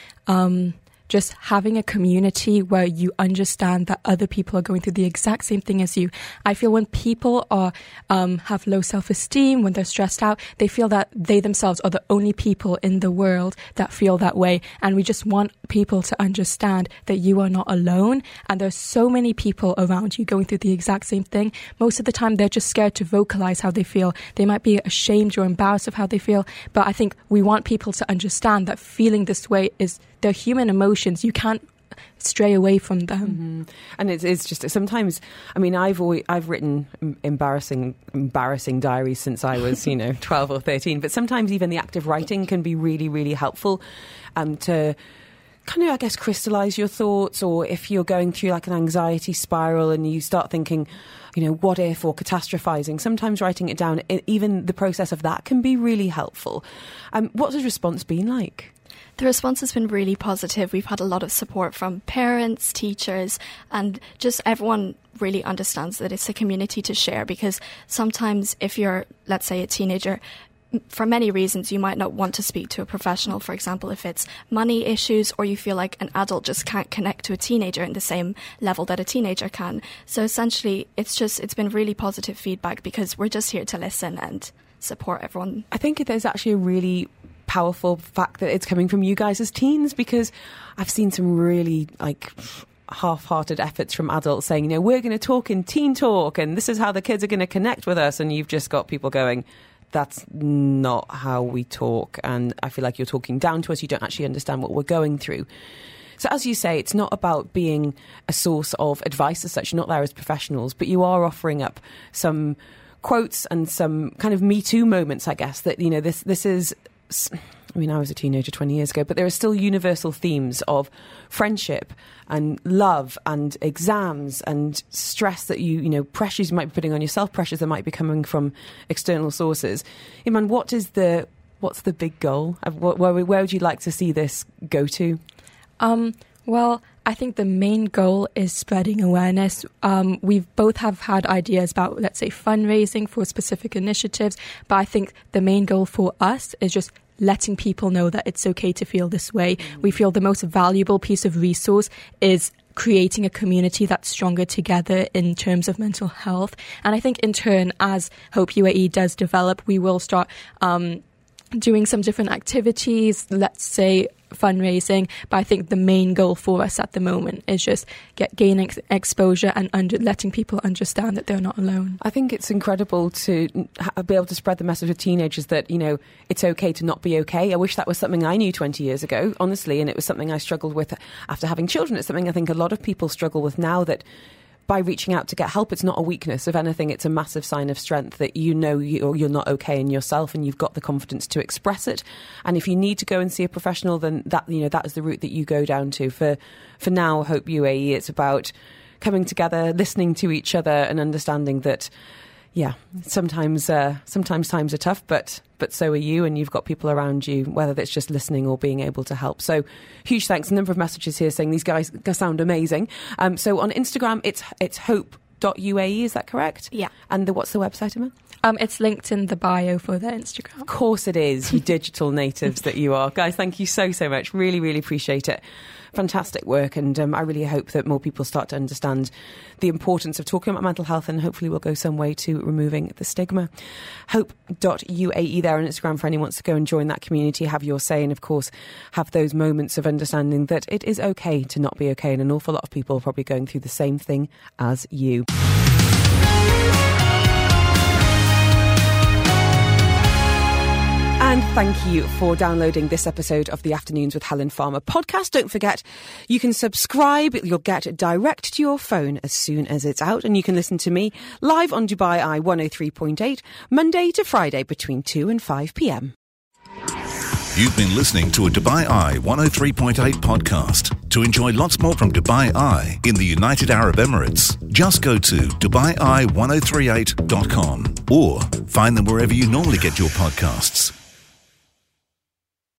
just having a community where you understand that other people are going through the exact same thing as you. I feel when people are have low self-esteem, when they're stressed out, they feel that they themselves are the only people in the world that feel that way. And we just want people to understand that you are not alone. And there's so many people around you going through the exact same thing. Most of the time, they're just scared to vocalize how they feel. They might be ashamed or embarrassed of how they feel. But I think we want people to understand that feeling this way is they're human emotions. You can't stray away from them. And it's just sometimes, I mean, I've written embarrassing diaries since I was 12 or 13, but sometimes even the act of writing can be really, really helpful to kind of, I guess, crystallize your thoughts. Or if you're going through like an anxiety spiral and you start thinking, what if, or catastrophizing, sometimes writing it down, even the process of that can be really helpful. What has the response been like? The response has been really positive. We've had a lot of support from parents, teachers, and just everyone really understands that it's a community to share, because sometimes if you're, let's say, a teenager, for many reasons, you might not want to speak to a professional. For example, if it's money issues, or you feel like an adult just can't connect to a teenager in the same level that a teenager can. So essentially, it's been really positive feedback, because we're just here to listen and support everyone. I think there's actually a really powerful fact that it's coming from you guys as teens, because I've seen some really half-hearted efforts from adults saying, we're going to talk in teen talk and this is how the kids are going to connect with us, and you've just got people going, that's not how we talk, and I feel like you're talking down to us, you don't actually understand what we're going through. So as you say, it's not about being a source of advice as such, you're not there as professionals, but you are offering up some quotes and some kind of Me Too moments, I guess, that this is, I mean, I was a teenager 20 years ago, but there are still universal themes of friendship and love and exams and stress that pressures you might be putting on yourself, pressures that might be coming from external sources. Iman, what's the big goal? Where would you like to see this go to? Well, I think the main goal is spreading awareness. We both have had ideas about, let's say, fundraising for specific initiatives, but I think the main goal for us is just letting people know that it's okay to feel this way. We feel the most valuable piece of resource is creating a community that's stronger together in terms of mental health. And I think in turn, as Hope UAE does develop, we will start doing some different activities, let's say fundraising, but I think the main goal for us at the moment is just gaining exposure and letting people understand that they're not alone. I think it's incredible to be able to spread the message with teenagers that, it's okay to not be okay. I wish that was something I knew 20 years ago, honestly, and it was something I struggled with after having children. It's something I think a lot of people struggle with now, that by reaching out to get help, it's not a weakness. If anything, it's a massive sign of strength that you're not okay in yourself and you've got the confidence to express it. And if you need to go and see a professional, then that is the route that you go down to. For now, Hope UAE, it's about coming together, listening to each other and understanding that, sometimes times are tough, but so are you, and you've got people around you, whether that's just listening or being able to help. So huge thanks. A number of messages here saying these guys sound amazing. So on Instagram, it's hope.uae, is that correct? Yeah. And what's the website, Emma? It's linked in the bio for their Instagram. Of course it is, you digital natives that you are. Guys, thank you so much. Really, really appreciate it. fantastic work, and I really hope that more people start to understand the importance of talking about mental health, and hopefully will go some way to removing the stigma. Hope.uae there on Instagram for anyone who wants to go and join that community, have your say, and of course have those moments of understanding that it is okay to not be okay, and an awful lot of people are probably going through the same thing as you. And thank you for downloading this episode of the Afternoons with Helen Farmer podcast. Don't forget, you can subscribe. You'll get it direct to your phone as soon as it's out. And you can listen to me live on Dubai Eye 103.8, Monday to Friday between 2 and 5 p.m. You've been listening to a Dubai Eye 103.8 podcast. To enjoy lots more from Dubai Eye in the United Arab Emirates, just go to DubaiEye1038.com or find them wherever you normally get your podcasts.